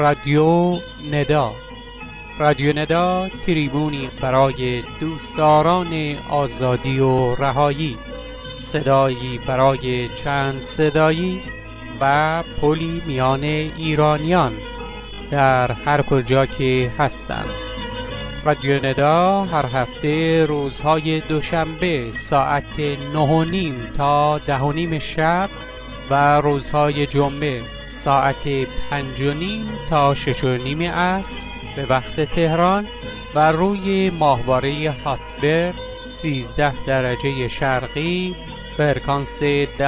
رادیو ندا. رادیو ندا تریبونی برای دوستداران آزادی و رهایی، صدایی برای چند صدایی و پلی میان ایرانیان در هر کجا که هستند. رادیو ندا هر هفته روزهای دوشنبه ساعت 9:30 تا 10:30 شب و روزهای جمعه ساعت 5:30 تا 6:30 عصر به وقت تهران و روی ماهواره هاتبرد 13 درجه شرقی فرکانس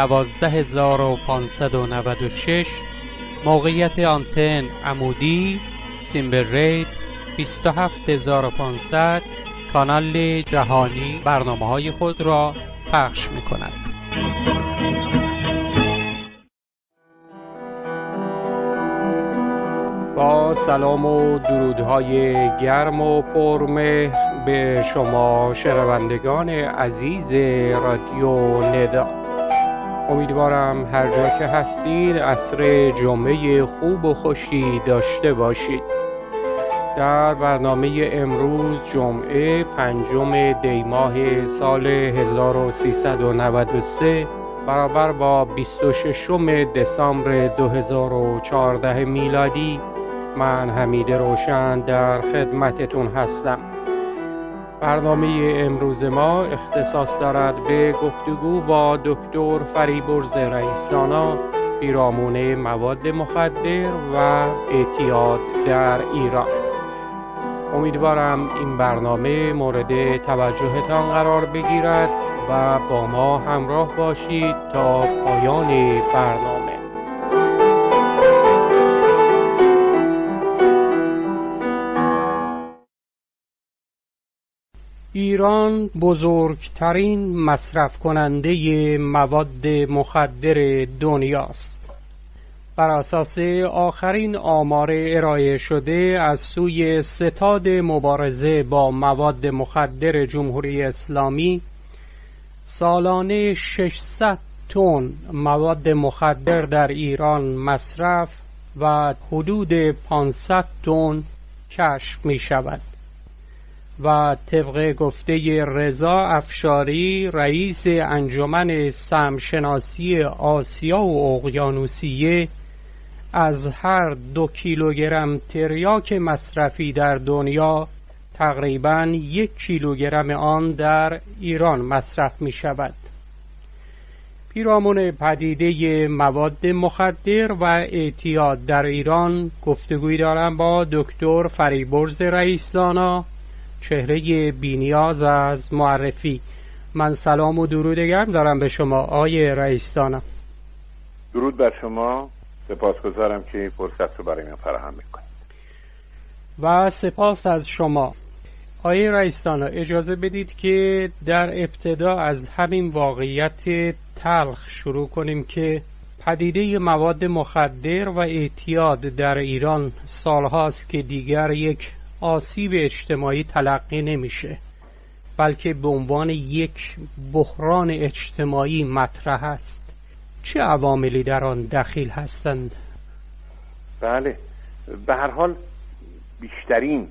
12596، موقعیت آنتن عمودی سیمبل ریت 27500، کانال جهانی برنامه‌های خود را پخش می‌کند. با سلام و درودهای گرم و پرمهر به شما شنوندگان عزیز رادیو ندا، امیدوارم هر جا که هستید عصر جمعه خوب و خوشی داشته باشید. در برنامه امروز جمعه 5 دی ماه سال 1393 برابر با 26 دسامبر 2014 میلادی، من حمید روشن در خدمتتون هستم. برنامه امروز ما اختصاص دارد به گفتگو با دکتر فریبرز رئیس‌دانا، پیرامون مواد مخدر و اعتیاد در ایران. امیدوارم این برنامه مورد توجهتان قرار بگیرد و با ما همراه باشید تا پایان برنامه. ایران بزرگترین مصرف کننده مواد مخدر دنیاست. بر اساس آخرین آمار ارائه شده از سوی ستاد مبارزه با مواد مخدر جمهوری اسلامی، سالانه 600 تن مواد مخدر در ایران مصرف و حدود 500 تن کشف می شود و طبق گفته رضا افشاری، رئیس انجمن سمشناسی آسیا و اقیانوسیه، از هر 2 کیلوگرم تریاک مصرفی در دنیا تقریباً 1 کیلوگرم آن در ایران مصرف می شود. پیرامون پدیده مواد مخدر و اعتیاد در ایران گفتگوی دارم با دکتر فریبرز رئیس‌دانا، چهره بی‌نیاز از معرفی. من سلام و درود گرم دارم به شما آقای رئیس‌دانا. درود بر شما، سپاسگزارم که این فرصت رو برای من فراهم میکنید. و سپاس از شما. آقای رئیس‌دانا، اجازه بدید که در ابتدا از همین واقعیت تلخ شروع کنیم که پدیده مواد مخدر و اعتیاد در ایران سالهاست که دیگر یک آسیب اجتماعی تلقی نمیشه، بلکه به عنوان یک بحران اجتماعی مطرح است. چه عواملی در آن دخیل هستند؟ بله، به هر حال بیشترین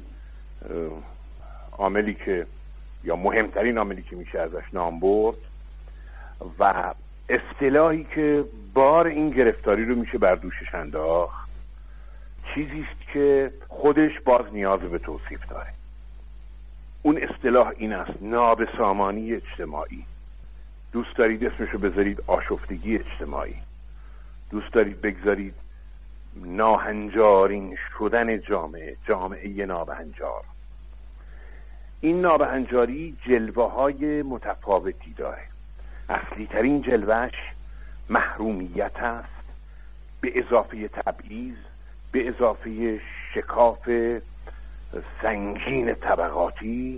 عاملی که یا مهمترین عاملی که میشه ازش نام برد و اصطلاحی که بار این گرفتاری رو میشه بر دوشش انداخت، چیزی است که خودش باز نیاز به توصیف داره. اون اصطلاح این است: نابسامانی اجتماعی. دوست دارید اسمشو بذارید آشفتگی اجتماعی، دوست دارید بگذارید ناهنجارین شدن جامعه نابهنجار. این نابهنجاری جلوه های متفاوتی داره. اصلی ترین جلوهش محرومیت است، به اضافه تبعیض، به اضافه شکاف سنگین طبقاتی،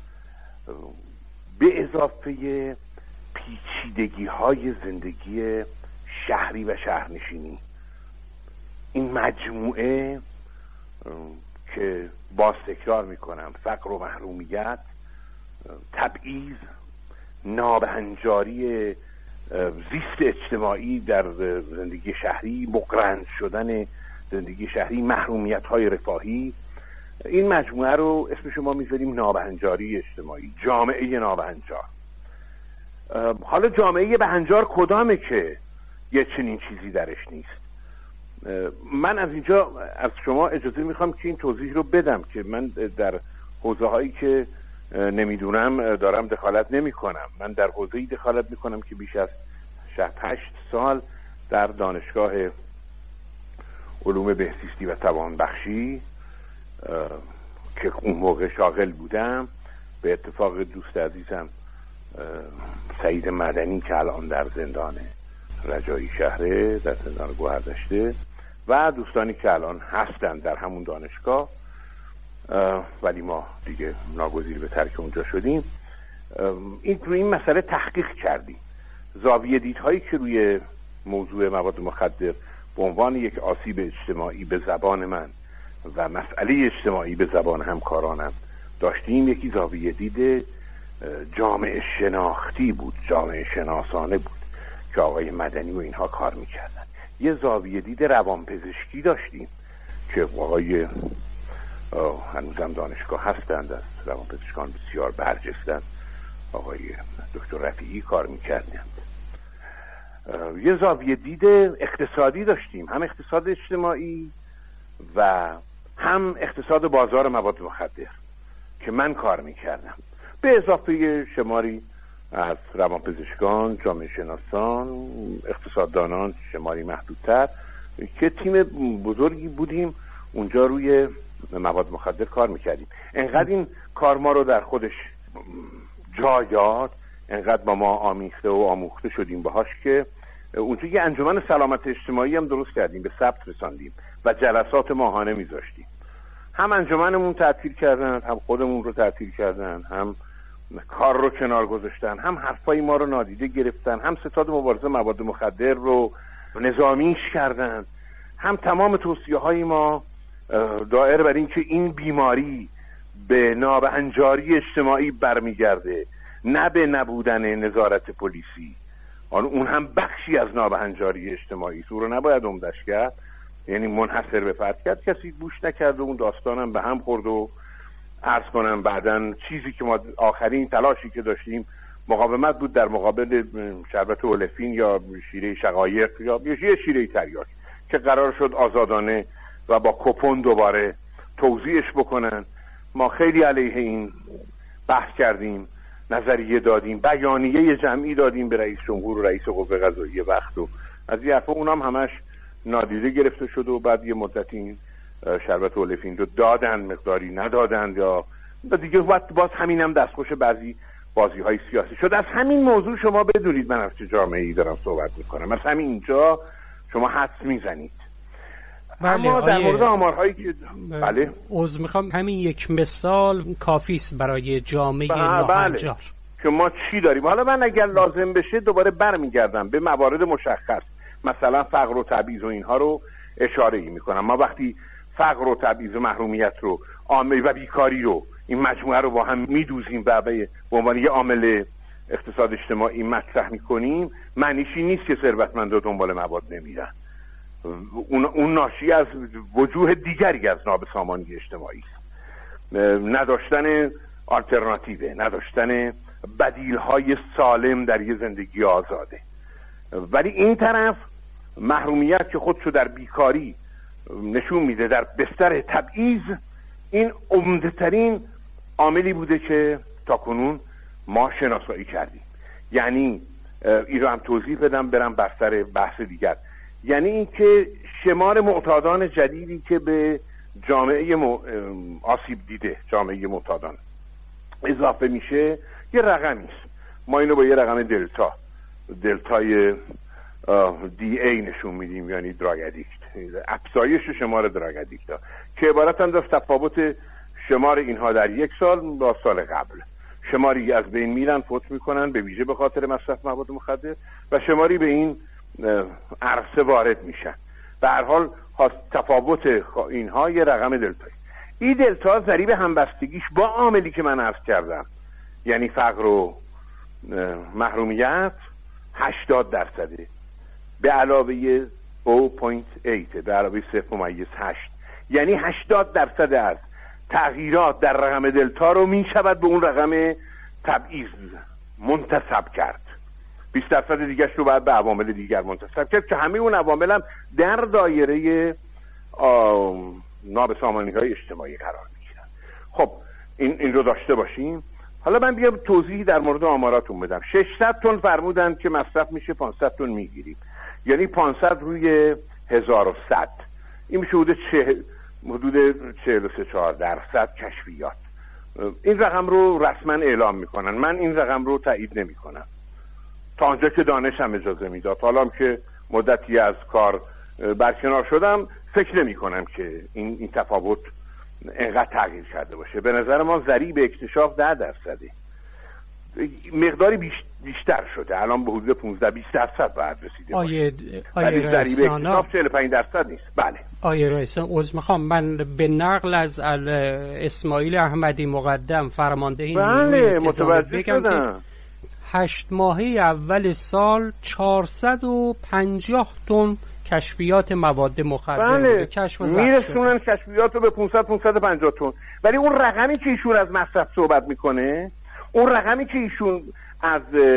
به اضافه پیچیدگی های زندگی شهری و شهرنشینی. این مجموعه که باز تکرار میکنم، فقر و محرومیت، تبعیض، نابهنجاری زیست اجتماعی در زندگی شهری، مقرن شدن زندگی شهری، محرومیت‌های رفاهی، این مجموعه رو اسمش ما میذاریم نابهنجاری اجتماعی، جامعه نابهنجار. حالا جامعه بهنجار کدامه که یه چنین چیزی درش نیست؟ من از اینجا از شما اجازه میخوام که این توضیح رو بدم که من در حوزه هایی که نمیدونم دارم دخالت نمی کنم. من در حوزه‌ای دخالت میکنم که بیش از 8 سال در دانشگاه علوم بهزیستی و توانبخشی که اون موقع شاغل بودم، به اتفاق دوست عزیزم سعید مدنی که الان در زندان رجایی شهره، در زندان گوهردشته، و دوستانی که الان هستن در همون دانشگاه ولی ما دیگه ناگزیر به ترک اونجا شدیم، این مسئله تحقیق کردیم. زاویه دیدهایی که روی موضوع مواد مخدر به عنوان یک آسیب اجتماعی به زبان من و مسئله اجتماعی به زبان همکارانم داشتیم، یکی زاویه دید جامعه شناختی بود، جامعه شناسانه بود که آقای مدنی و اینها کار میکردن. یه زاویه دید روانپزشکی داشتیم که آقای هنوزم دانشگاه هستند، از روانپزشکان بسیار برجستند، آقای دکتر رفیعی کار میکردند. یه زاویه دید اقتصادی داشتیم، هم اقتصاد اجتماعی و هم اقتصاد بازار مواد مخدر که من کار میکردم، به اضافه شماری از روانپزشکان، جامعه شناسان، اقتصاددانان، شماری محدودتر که تیم بزرگی بودیم اونجا روی مواد مخدر کار میکردیم. انقدر این کار ما رو در خودش جا داد، انقدر با ما آمیخته و آموخته شدیم باهاش که اونجا یه انجمن سلامت اجتماعی هم درست کردیم، به ثبت رساندیم و جلسات ماهانه میذاشتیم. هم انجمنمون تعطیل کردن، هم خودمون رو تعطیل کردن، هم کار رو کنار گذاشتن، هم حرفای ما رو نادیده گرفتن، هم ستاد مبارزه مواد مخدر رو نظامیش کردن، هم تمام توصیه‌های ما دائر بر این که این بیماری به نابهنجاری اجتماعی برمیگرده، نه به نبودن نظارت پلیسی. اون هم بخشی از نابهنجاری اجتماعی است، او رو نباید عمدش کرد، یعنی منحصر به فرد کرد. کسی گوش نکرد و اون داستانم به هم خورد و عرض کنم بعدن چیزی که ما آخرین تلاشی که داشتیم مقاومت بود در مقابل شربت اولفین یا شیره شقایق یا یه شیره تریاک که قرار شد آزادانه و با کپون دوباره توزیعش بکنن. ما خیلی علیه این بحث کردیم، نظریه دادیم، بیانیه جمعی دادیم به رئیس جمهور و رئیس قوه قضاییه وقت و از یه حرفا اونام همش نادیده گرفته شد و بعد یه مدت این شربت اولفین رو دادن، مقداری ندادن یا دیگه باز همینم دستخوش بعضی بازی‌های سیاسی شد. از همین موضوع شما بدونید من از چه جامعه‌ای دارم صحبت می‌کنم، از همین اینجا شما حدس میزنید. اما در مورد آمارهایی که بله میخوام همین یک مثال کافیست برای جامعه ناهنجار که ما چی داریم. حالا من اگر لازم بشه دوباره برمیگردم به موارد مشخص، مثلا فقر و تبعیض و اینها رو اشاره میکنم. ما وقتی فقر و تبعیض و محرومیت رو و بیکاری رو این مجموعه رو با هم میدوزیم و به عنوان یه عامل اقتصاد اجتماعی مطرح میکنیم، معنیشی نیست که ثروتمندا دنبال مواد نمیرن. اون ناشی از وجوه دیگری از نابسامانی اجتماعی است، نداشتن آلترناتیو، نداشتن بدیل‌های سالم در یه زندگی آزاده. ولی این طرف محرومیت که خودشو در بیکاری نشون میده، در بستر تبعیض، این عمده‌ترین عاملی بوده که تاکنون ما شناسایی کردیم. یعنی این رو هم توضیح بدم برم بر سر بحث دیگر. یعنی این که شمار معتادان جدیدی که به جامعه آسیب دیده، جامعه معتادان اضافه میشه، یه رقمی است. ما اینو با یه رقم دلتای دی ای نشون میدیم، یعنی دراگ ادیکت، افزایش شمار دراگ ادیکت ها که عبارتند از تفاوت شمار اینها در یک سال با سال قبل. شماری از بین میرن، فوت میکنن به ویژه به خاطر مصرف مواد مخدر، و شماری به این عرصه وارد میشن. به هر حال تفاوت اینها یه رقم دلتایی. این دلتا ضریب همبستگیش با عاملی که من عرض کردم، یعنی فقر و محرومیت، 80%. به علاوه 0.8 در علاوه 0.8، یعنی 80% از تغییرات در رقم دلتا رو می شود به اون رقم تبعیض منتسب کرد. 20% دیگرش رو باید به عوامل دیگر منتسب کرد که همه اون عوامل هم در دایره نابسامانی‌های اجتماعی قرار می‌گیرن. خب این رو داشته باشیم. حالا من بیام توضیحی در مورد آماراتون بدم. 600 تن فرمودن که مصرف میشه، 500 تن میگیریم، یعنی 500 روی 1100، این میشه حدود 43-4% کشفیات. این رقم رو رسما اعلام میکنن، من این رقم رو تایید نمیکنم تا آنجا که دانشم اجازه میداد. حالا که مدتی از کار برکنار شدم فکر نمی کنم که این تفاوت انقدر تغییر کرده باشه. به نظر ما ضریب اکتشاف 10%، مقداری بیشتر شده، الان به حدود 15-20% باید رسیده باشه. ولی ضریب اکتشاف 45% نیست. بله آیه رئیسان، عذر میخوام، من به نقل از اسماعیل احمدی مقدم فرمانده این بله متوجه شدم 8 ماهه اول سال 450 تن کشفیات مواد مخدر بله کشف و میرسونن کشفیات رو به 500-550 تن. ولی اون رقمی که ایشون از مصرف صحبت میکنه، اون رقمی که ایشون از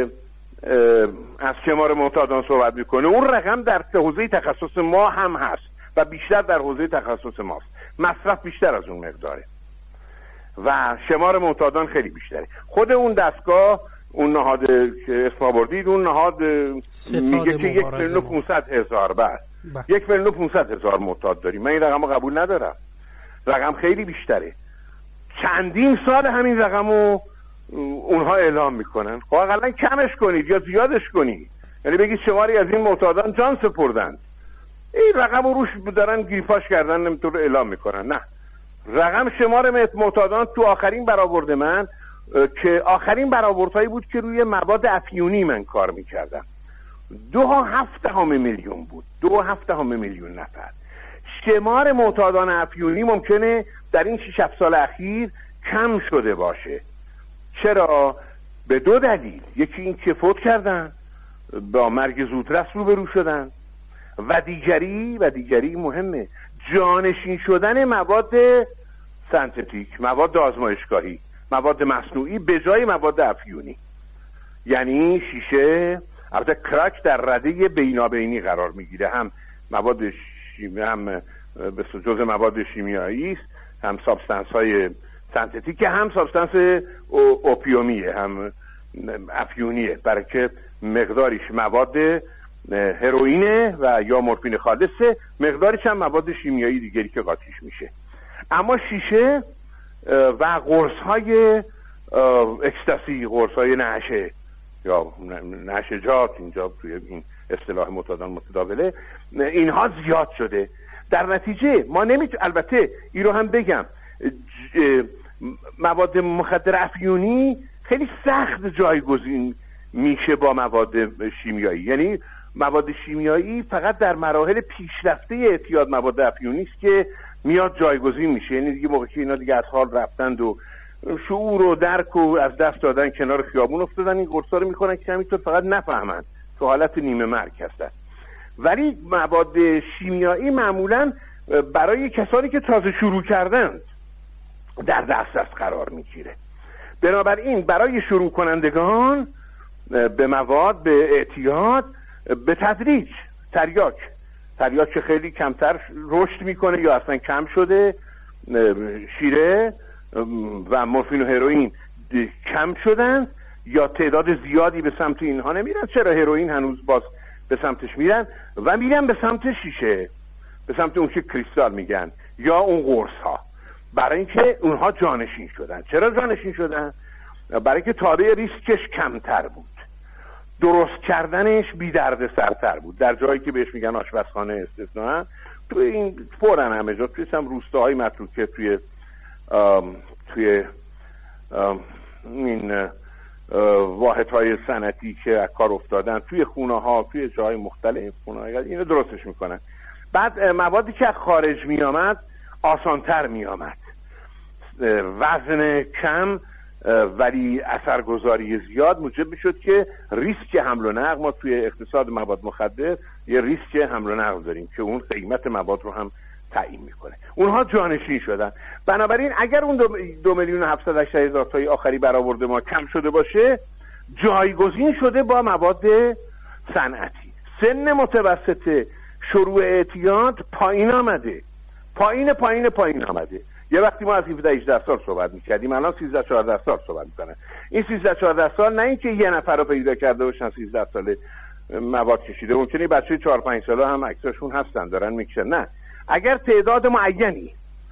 شمار معتادان صحبت میکنه، اون رقم در حوزه تخصص ما هم هست و بیشتر در حوزه تخصص ماست. مصرف بیشتر از اون مقداره و شمار معتادان خیلی بیشتره. خود اون دستگاه، اون نهاد که اسم آوردید، اون نهاد میگه که 1,500,000 بعد 1,500,000 معتاد داریم. من این رقم رو قبول ندارم، رقم خیلی بیشتره. چندین سال همین رقم رو اونها اعلام میکنن. خب اقلا کمش کنید یا زیادش کنید، یعنی بگید شماری از این معتادان جان سپردن، این رقم رو روش دارن گیرپاش کردن نمیتونه اعلام میکنن. نه، رقم شمار معتادان تو آخرین برآورد من که آخرین برآوردهایی بود که روی مواد افیونی من کار میکردم 2.7 میلیون بود، 2.7 میلیون نفر. شمار معتادان افیونی ممکنه در این 6-7 سال اخیر کم شده باشه. چرا؟ به 2 دلیل. یکی این که فوت کردن، با مرگ زودرس روبرو شدن، و دیگری مهمه، جانشین شدن مواد سنتتیک، مواد آزمایشگاهی، مواد مصنوعی به جای مواد افیونی. یعنی شیشه، البته کراک در رده بینابینی قرار میگیره، هم مواد هم جزء مواد شیمیایی است، هم سابستنس های سنتتیک، هم سابستنس اوپیومیه، هم افیونیه، برای که مقداریش مواد هروئینه و یا مورفین خالصه، مقداریش هم مواد شیمیایی دیگری که قاطیش میشه. اما شیشه و قرص‌های اکستاسی، قرص‌های نعشه یا نعشه‌جات، اینجا توی این اصطلاح معتادان متداوله، اینها زیاد شده. در نتیجه ما البته این رو هم بگم، مواد مخدر افیونی خیلی سخت جایگزین میشه با مواد شیمیایی. یعنی مواد شیمیایی فقط در مراحل پیشرفته اعتیاد مواد افیونی است که میاد جایگزین میشه. یعنی دیگه موقعی که اینا دیگه از حال رفتند و شعور و درک و از دست دادن، کنار خیابون افتادن، این قرصا رو میکنن که همینطور فقط نفهمن، تو حالت نیمه مرگ هستن. ولی مواد شیمیایی معمولا برای کسانی که تازه شروع کردند در دسترس قرار میگیره. بنابراین برای شروع کنندگان به مواد، به اعتیاد، به تدریج تریاک که خیلی کمتر رشد میکنه یا اصلا کم شده، شیره و مورفین و هروئین کم شدن یا تعداد زیادی به سمت اینها نمیرن. چرا؟ هروئین هنوز باز به سمتش میرن و میرن به سمت شیشه، به سمت اون که کریستال میگن یا اون قرص ها، برای اینکه اونها جانشین شدن. چرا جانشین شدن؟ برای که تابع ریسکش کمتر بود، درست کردنش بی درد سرتر بود. در جایی که بهش میگن آشپزخانه استثناء، توی این فورن همه جا، توی هم روستاهای متروکه، توی این واحدهای صنعتی که از کار افتادن، توی خونه ها، توی جای مختلف خونه ها، اینو درستش میکنن. بعد موادی که از خارج میامد آسانتر میامد، وزن کم ولی اثرگذاری زیاد موجب میشد که ریسک حمل و نقل، ما توی اقتصاد مواد مخدر یه ریسک حمل و نقل داریم که اون قیمت مواد رو هم تعیین میکنه. اونها جانشین شدن. بنابراین اگر اون 2,780,000 تای آخری برآورد ما کم شده باشه، جایگزین شده با مواد صنعتی. سن متوسط شروع اعتیاد پایین آمده، پایین آمده. یه وقتی ما از 17-18 سال صحبت می‌کردیم، الان 13-14 سال صحبت می‌کنن. این 13-14 سال نه اینکه یه نفر رو پیدا کرده باشن 13 ساله مواد کشیده، ممکنه بچه 4-5 ساله هم عکساشون هستن دارن میکشن. نه، اگر تعداد معینی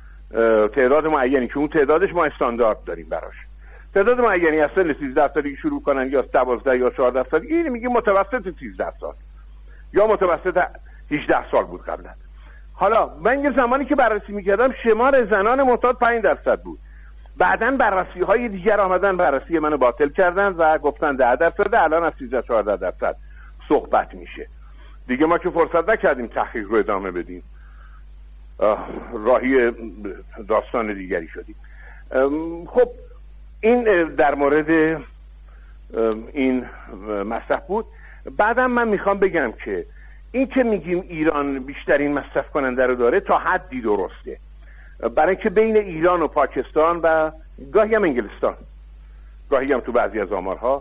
که اون تعدادش ما استاندارد داریم براش، تعداد معینی از سن 13 سالگی شروع کنن یا 12 یا 14 سالگی، این میگه متوسط 13 سال یا متوسط 18 سال بود قبلا. حالا من یه زمانی که بررسی میکردم شمار زنان معتاد 5% بود. بعداً بررسی های دیگر آمدن بررسی منو باطل کردن و گفتن 10%، الان از 13-14% صحبت میشه. دیگه ما که فرصت نکردیم تحقیق رو ادامه بدیم، راهی داستان دیگری شدیم. خب این در مورد این مصرف بود. بعدم من میخوام بگم که این که میگیم ایران بیشترین مصرف کننده رو داره تا حدی درسته، برای اینکه بین ایران و پاکستان و گاهی هم انگلستان، گاهی هم تو بعضی از آمارها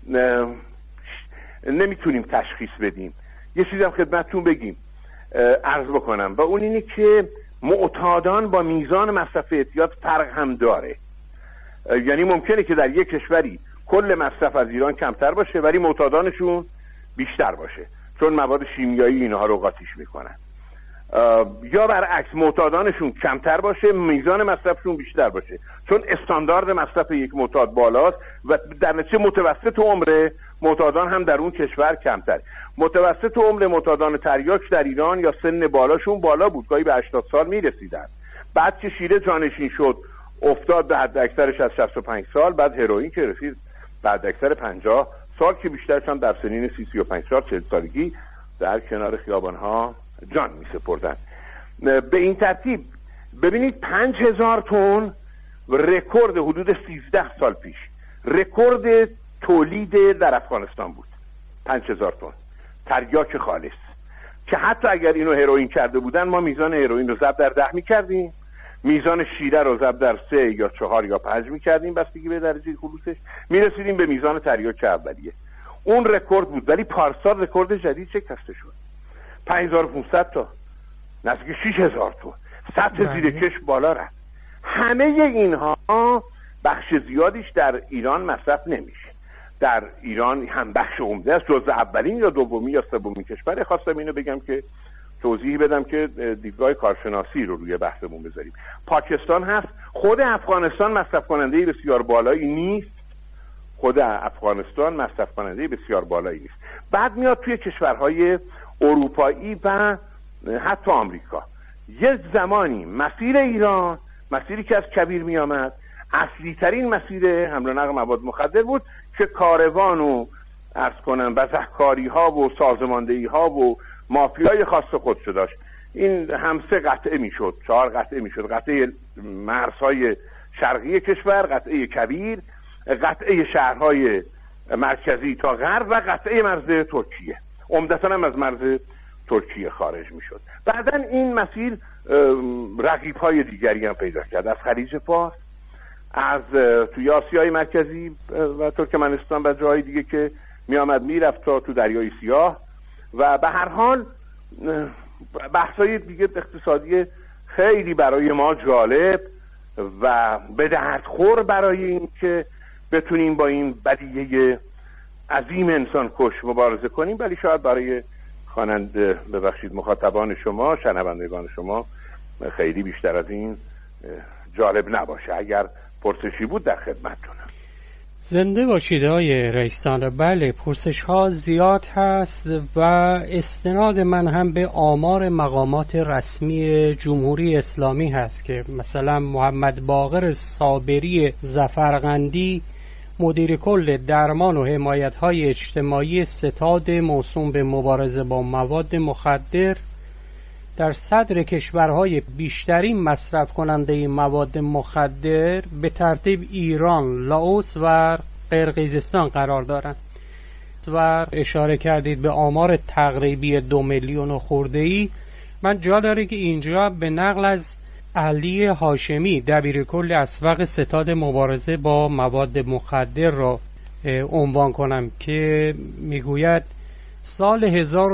نمیتونیم تشخیص بدیم. یه چیزی هم خدمتتون بگیم، عرض بکنم، و اون اینه که معتادان با میزان مصرف اعتیاد فرق هم داره. یعنی ممکنه که در یک کشوری کل مصرف از ایران کمتر باشه ولی معتادانشون بیشتر باشه، چون مواد شیمیایی اینها رو قاطیش میکنن، یا برعکس معتادانشون کمتر باشه میزان مصرفشون بیشتر باشه، چون استاندارد مصرف یک معتاد بالاست و در نتیجه متوسط عمر معتادان هم در اون کشور کمتر. متوسط عمر معتادان تریاک در ایران یا سن بالاشون بالا بود، گاهی به 80 سال میرسیدن. بعد که شیره جانشین شد افتاد به حد اکثرش از 65 سال، بعد هروئین که رسید بعد اکثر 50 سال که بیشترش هم در سنین 35 سال 40 سالگی در کنار خیابان‌ها جان می‌سپردن. به این ترتیب ببینید 5000 تن رکورد حدود 13 سال پیش رکورد تولید در افغانستان بود. 5000 تن تریاک خالص که حتی اگر اینو هروئین کرده بودن ما میزان هروئین رو ضرب در 10 می‌کردیم، میزان شیره رو ضرب در 3 یا 4 یا 5 می‌کردیم، بستگی به درجه خلوصش، میرسیدیم به میزان تریاک اولیه. اون رکورد بود، ولی پارسال رکورد جدید شکسته شد. 5500 تا، نزدیک 6000 تا، سطح زیر کش بالا رفت. همه اینها بخش زیادیش در ایران مصرف نمیشه. در ایران هم بخش عمده است، جزء اولین یا دومی یا سومین کشور. خواستم اینو بگم که توضیح بدم که دیدگاه کارشناسی رو روی بحثمون بذاریم. پاکستان هست، خود افغانستان مصرف کننده بسیار بالایی نیست. بعد میاد توی کشورهای اروپایی و حتی آمریکا. یه زمانی مسیر ایران، مسیری که از کویر می آمد، اصلی ترین مسیر حمل و نقل مواد مخدر بود که کاروان و عرض کنم بزهکاری ها و سازماندهی ها و مافیای خاص خودشو داشت. این هم 3 قطعه می شد، 4 قطعه می شد: قطعه مرزهای شرقی کشور، قطعه کویر، قطعه شهرهای مرکزی تا غرب و قطعه مرز ترکیه. عمدتاً هم از مرز ترکیه خارج می شد. بعداً این مسیر رقیب‌های دیگری هم پیدا کرد، از خلیج فارس، از توی آسیای مرکزی و ترکمنستان و جاهای دیگه که می آمد می رفت تا تو دریای سیاه. و به هر حال بحث‌های دیگه اقتصادی خیلی برای ما جالب و به دردخور برای این که بتونیم با این بدیهی عظیم انسان کش مبارزه کنیم، ولی شاید برای مخاطبان شما، شنوندگان شما خیلی بیشتر از این جالب نباشه. اگر پرسشی بود در خدمتتونم. زنده باشید آقای رئیسان. بله، پرسش ها زیاد هست و استناد من هم به آمار مقامات رسمی جمهوری اسلامی هست که مثلا محمد باقر صابری ظفرقندی، مدیر کل درمان و حمایت‌های اجتماعی ستاد موسوم به مبارزه با مواد مخدر، در صدر کشورهای بیشترین مصرف کننده مواد مخدر به ترتیب ایران، لاوس و قرقیزستان قرار دارند و اشاره کردید به آمار تقریبی 2 میلیون خورده‌ای. من جا داره که اینجا به نقل از علی هاشمی دبیرکل اسبق ستاد مبارزه با مواد مخدر را عنوان کنم که میگوید سال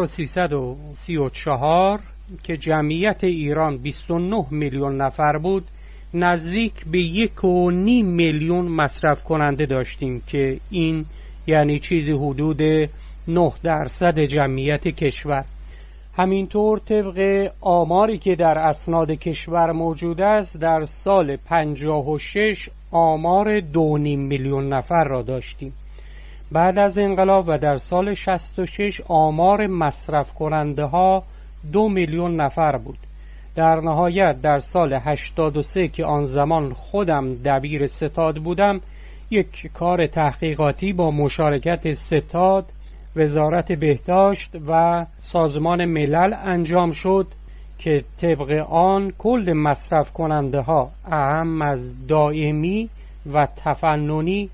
1334 که جمعیت ایران 29 میلیون نفر بود، نزدیک به 1.5 میلیون مصرف کننده داشتیم که این یعنی چیزی حدود 9% جمعیت کشور. همینطور طبق آماری که در اسناد کشور موجود است، در سال 56 آمار 2.5 میلیون نفر را داشتیم. بعد از انقلاب و در سال 66 آمار مصرف کننده ها 2 میلیون نفر بود. در نهایت در سال 83 که آن زمان خودم دبیر ستاد بودم، یک کار تحقیقاتی با مشارکت ستاد، وزارت بهداشت و سازمان ملل انجام شد که طبق آن کل مصرف کننده ها اهم از دائمی و تفننی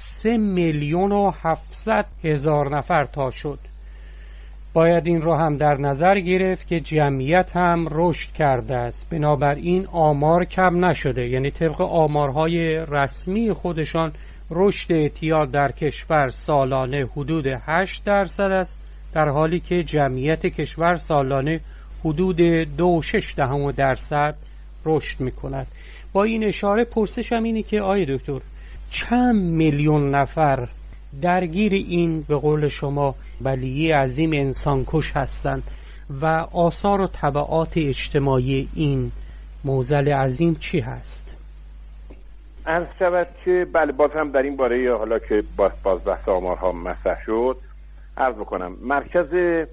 3,700,000 نفر تا شد. باید این رو هم در نظر گرفت که جمعیت هم رشد کرده است، بنابراین آمار کم نشده، یعنی طبق آمارهای رسمی خودشان رشد اعتیاد در کشور سالانه حدود 8% است، در حالی که جمعیت کشور سالانه حدود 2.6% رشد می کند. با این اشاره پرسشم اینه که آقای دکتر چند میلیون نفر درگیر این به قول شما بلیه عظیم انسانکش هستند و آثار و تبعات اجتماعی این معضل عظیم چی هست؟ عرض شود که بله، باز هم در این باره حالا که باز بحث آمارها مطرح شد عرض بکنم. مرکز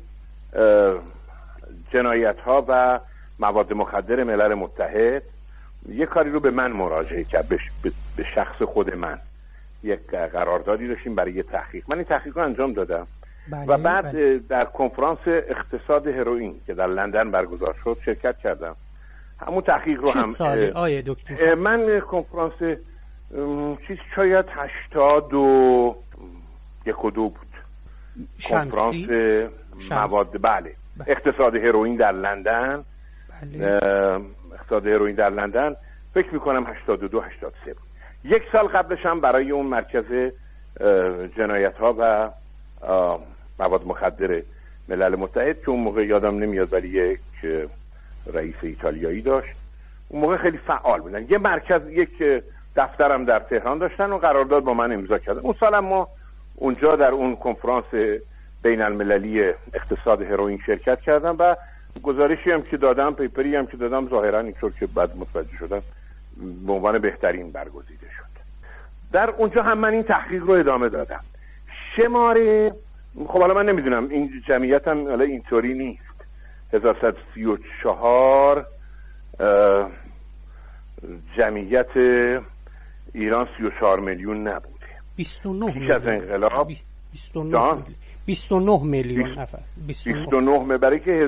جنایت ها و مواد مخدر ملل متحد یک کاری رو به من مراجعه کرد، به شخص خود من. یک قراردادی داشتیم برای یه تحقیق. من این تحقیق رو انجام دادم و بعد در کنفرانس اقتصاد هروئین که در لندن برگزار شد شرکت کردم. همون تحقیق رو چه هم سالی آیه دکتر؟ من کنفرانس شاید 82 بود. کنفرانس مواد بله اقتصاد هروئین در لندن. اقتصاد هروئین در لندن فکر میکنم 82-83 بود. یک سال قبلش هم برای اون مرکز جنایت ها و مواد مخدر ملل متحد که اون موقع یادم نمیاد ولی یک رئیس ایتالیایی داشت، اون موقع خیلی فعال بودن. یه مرکز، یک دفترم در تهران داشتن و قرارداد با من امضا کردن. اون سال ما اونجا در اون کنفرانس بین المللی اقتصاد هروئین شرکت کردم و گزارشی هم که دادم، پیپری هم که دادم، ظاهرا اینطور که بعد متوجه شدم به عنوان بهترین برگزیده شد. در اونجا هم من این تحقیق رو ادامه دادم. شماره خب حالا من نمیدونم این جمعیت هم حالا اینطوری نیست. 1134 جمعیت ایران 34 میلیون نبوده. 29 پیش از انقلاب 29 میلیون نفر. 29 برای که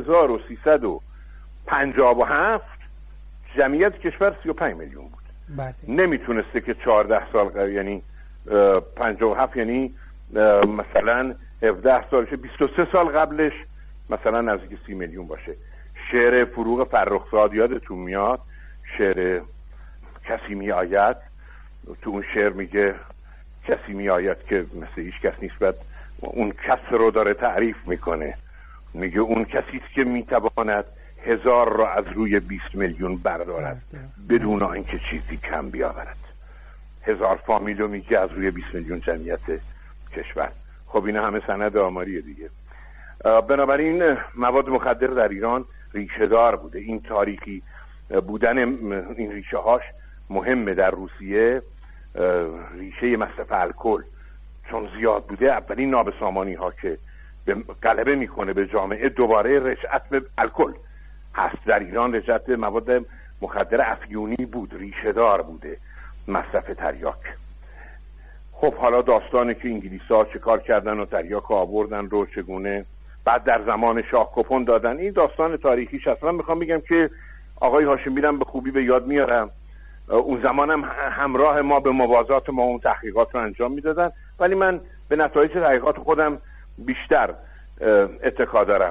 1357 جمعیت کشور 35 میلیون بود. بله. نمیتونسته که 14 سال یعنی 57 یعنی مثلا 17 سالشه 23 سال قبلش مثلا نزدیک 30 میلیون باشه. شعر فروغ فرخزاد یادتون میاد؟ شعر کسی می آید، تو اون شعر میگه کسی می آید که مثل هیچ کس نیست، بعد اون کس رو داره تعریف میکنه، میگه اون کسی است که میتواند 1000 را از روی 20 میلیون بردارد بدون اینکه چیزی کم بیاورد. 1000 فامیل رو میگه از روی 20 میلیون جمعیت کشور. خب اینا همه سند آماریه دیگه. بنابراین مواد مخدر در ایران ریشه دار بوده. این تاریخی بودن این ریشه هاش مهمه. در روسیه ریشه مصرف الکل چون زیاد بوده، اولین نابسامانی ها که غلبه میکنه به جامعه دوباره رجعت به الکل هست. در ایران رجعت به مواد مخدر افیونی بود، ریشه دار بوده مصرف تریاک. خب حالا داستانه که انگلیس‌ها چه کار کردن و تریاک آوردن رو چگونه بعد در زمان شاه کپون دادن. این داستان تاریخیش هست. من میخوام بگم که آقای هاشمی رم به خوبی به یاد میارم، اون زمانم همراه ما به موازات ما اون تحقیقات رو انجام میدادن، ولی من به نتایج تحقیقات خودم بیشتر اتکا دارم.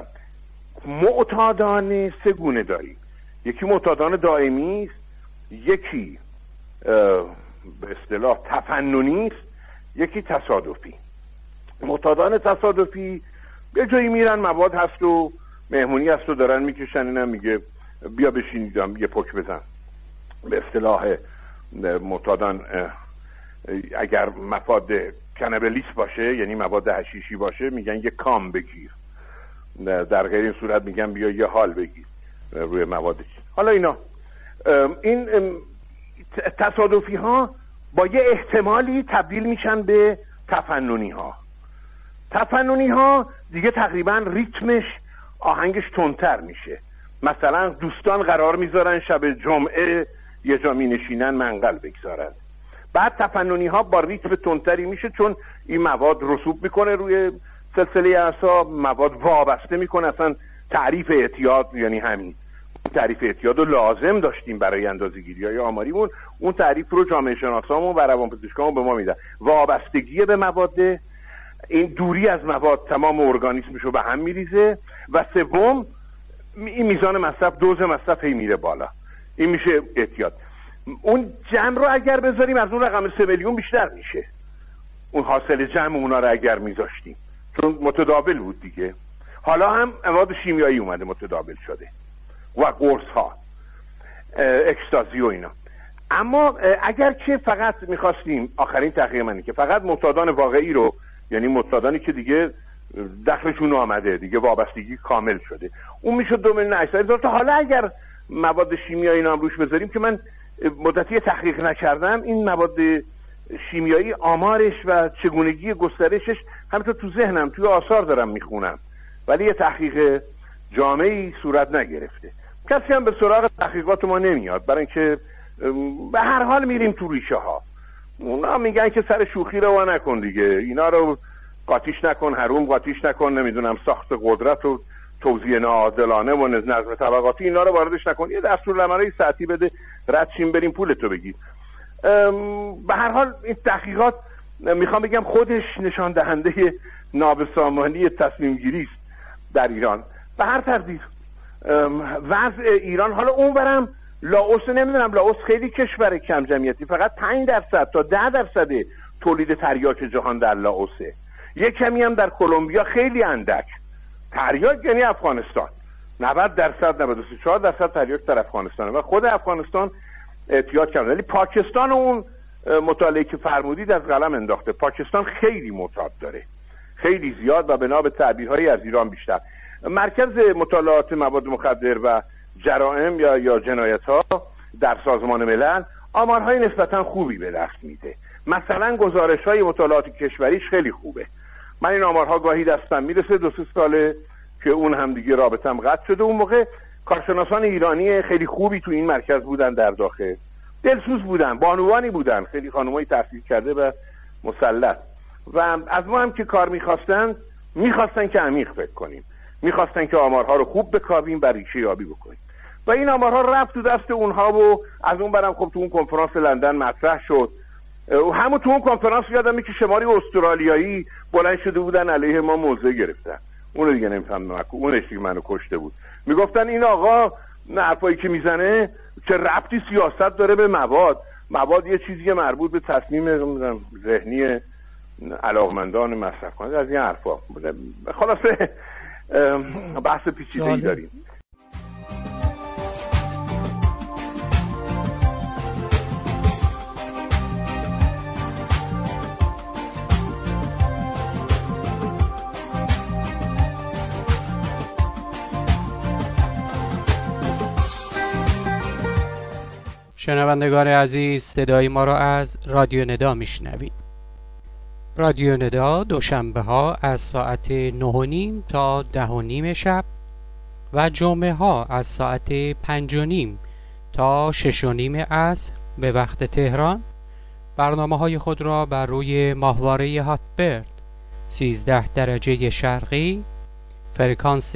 معتادان سه گونه داریم. یکی معتادان دائمی است، یکی به اصطلاح تفننی است، یکی تصادفی. معتادان تصادفی یه جایی میرن، مواد هست و مهمونی هست و دارن میکشن، اینم میگه بیا بشینیدم یه پک بزن. به اصطلاح معتادان اگر مواد کنابلیس باشه، یعنی مواد حشیشی باشه، میگن یه کام بگیر. در غیر این صورت میگن بیا یه حال بگیر روی مواد. حالا این تصادفی ها با یه احتمالی تبدیل میشن به تفننی ها. تفننی ها دیگه تقریبا ریتمش، آهنگش تندتر میشه. مثلا دوستان قرار میذارن شب جمعه یه جا می نشینن منقل بگذارن. بعد تفننی ها با ریتم تندتری میشه، چون این مواد رسوب میکنه روی سلسله اعصاب، مواد وابسته میکنه. اصلا تعریف اعتیاد یعنی همین. تعریف اعتیاد رو لازم داشتیم برای اندازه‌گیری‌های آماریمون. اون تعریف رو جامعه شناسامون و روانپزشکامون به ما میدن. وابستگی به مواد، این دوری از مواد تمام ارگانیسمش رو به هم میریزه. و سوم، این میزان مصرف، دوز مصرف هی میره بالا. این میشه اعتیاد. اون جمع رو اگر بذاریم از اون رقم 3 میلیون بیشتر میشه. اون حاصل جمع اونا رو اگر میذاشتیم، چون متداول بود دیگه. حالا هم مواد شیمیایی اومده متداول شده و قرص ها، اکستازی و اینا. اما اگر که فقط میخواستیم، آخرین تحقیق منی که فقط معتادان واقعی رو، یعنی معتادانی که دیگه دخلشون آمده دیگه، وابستگی کامل شده، اون میشد 2,800,000 تا. حالا اگر مواد شیمیایی اینا هم روش بذاریم که من مدتی تحقیق نکردم، این مواد شیمیایی آمارش و چگونگی گسترشش همینطور تو ذهنم، توی آثار دارم میخونم، ولی یه تحقیق جامعی صورت نگرفته. کسی هم به سراغ تحقیقات ما نمیاد، برای اینکه به هر حال میریم تو ریشه ها. اونا میگن که سر شوخی رو نکن دیگه، اینا رو قاطیش نکن، حروم قاطیش نکن، نمیدونم ساخت قدرت و توزیع ناعادلانه و نظم طبقاتی اینا رو واردش نکن، یه دستورالعملای ساعتی بده، رد شیم بریم پولتو بگیر. به هر حال این تحقیقات میخوام بگم خودش نشان دهنده نابسامانی تصمیم گیری است در ایران. به هر تقدیر وضع ایران، حالا اونورم لاوس، نمیدونم، لاوس خیلی کشور کم جمعیتی، فقط 5% تا 10% تولید تریاک جهان در لاوسه. یک کمی هم در کلمبیا خیلی اندک. تریاک یعنی افغانستان 90%، 93-4% تریاک در افغانستانه و خود افغانستان اعتیاد کرده. ولی پاکستان، اون مطالعه که فرمودید از قلم انداخته. پاکستان خیلی معتاد داره، خیلی زیاد، و بنا به تعبیرهایی از ایران بیشتر. مرکز مطالعات مواد مخدر و جرائم یا جنایت ها در سازمان ملل آمارهای نسبتا خوبی به دست میده. مثلا گزارش های مطالعات کشوریش خیلی خوبه. من این آمارها گاهی دستم میرسه، 2-3 ساله که اون هم دیگه رابطم قطع شده. اون موقع کارشناسان ایرانی خیلی خوبی تو این مرکز بودن، در داخل دلسوز بودن، بانوانی بودن، خیلی خانمایی تحصیل کرده و مسلط، و از ما هم که کار میخواستن که عمیق فکر کنیم، میخواستن که آمارها رو خوب بکاویم و ریشه یابی بکنیم. و این آمارها رفت تو دست اونها و از اون برم خب تو اون کنفرانس لندن مطرح شد. همون تو اون کنفرانس یادمه که شماری استرالیایی بلند شده بودن علیه ما موضع گرفتن. اونو دیگه نمیفهمم، اونش دیگه منو کشته بود. میگفتن این آقا حرفایی که میزنه چه ربطی سیاست داره به مواد یه چیزی مربوط به تصمیم ذهنی علاقمندان مصرف کننده، از این حرفا. خلاصه بحث پیچیده‌ای داریم. شنوندگان عزیز، صدای ما را از رادیو ندا میشنوید. رادیو ندا دوشنبه ها از ساعت 9:30 تا 10:30 شب و جمعه ها از ساعت 5:30 تا 6:30 عصر به وقت تهران برنامه های خود را بر روی ماهواره هاتبرد 13 درجه شرقی فرکانس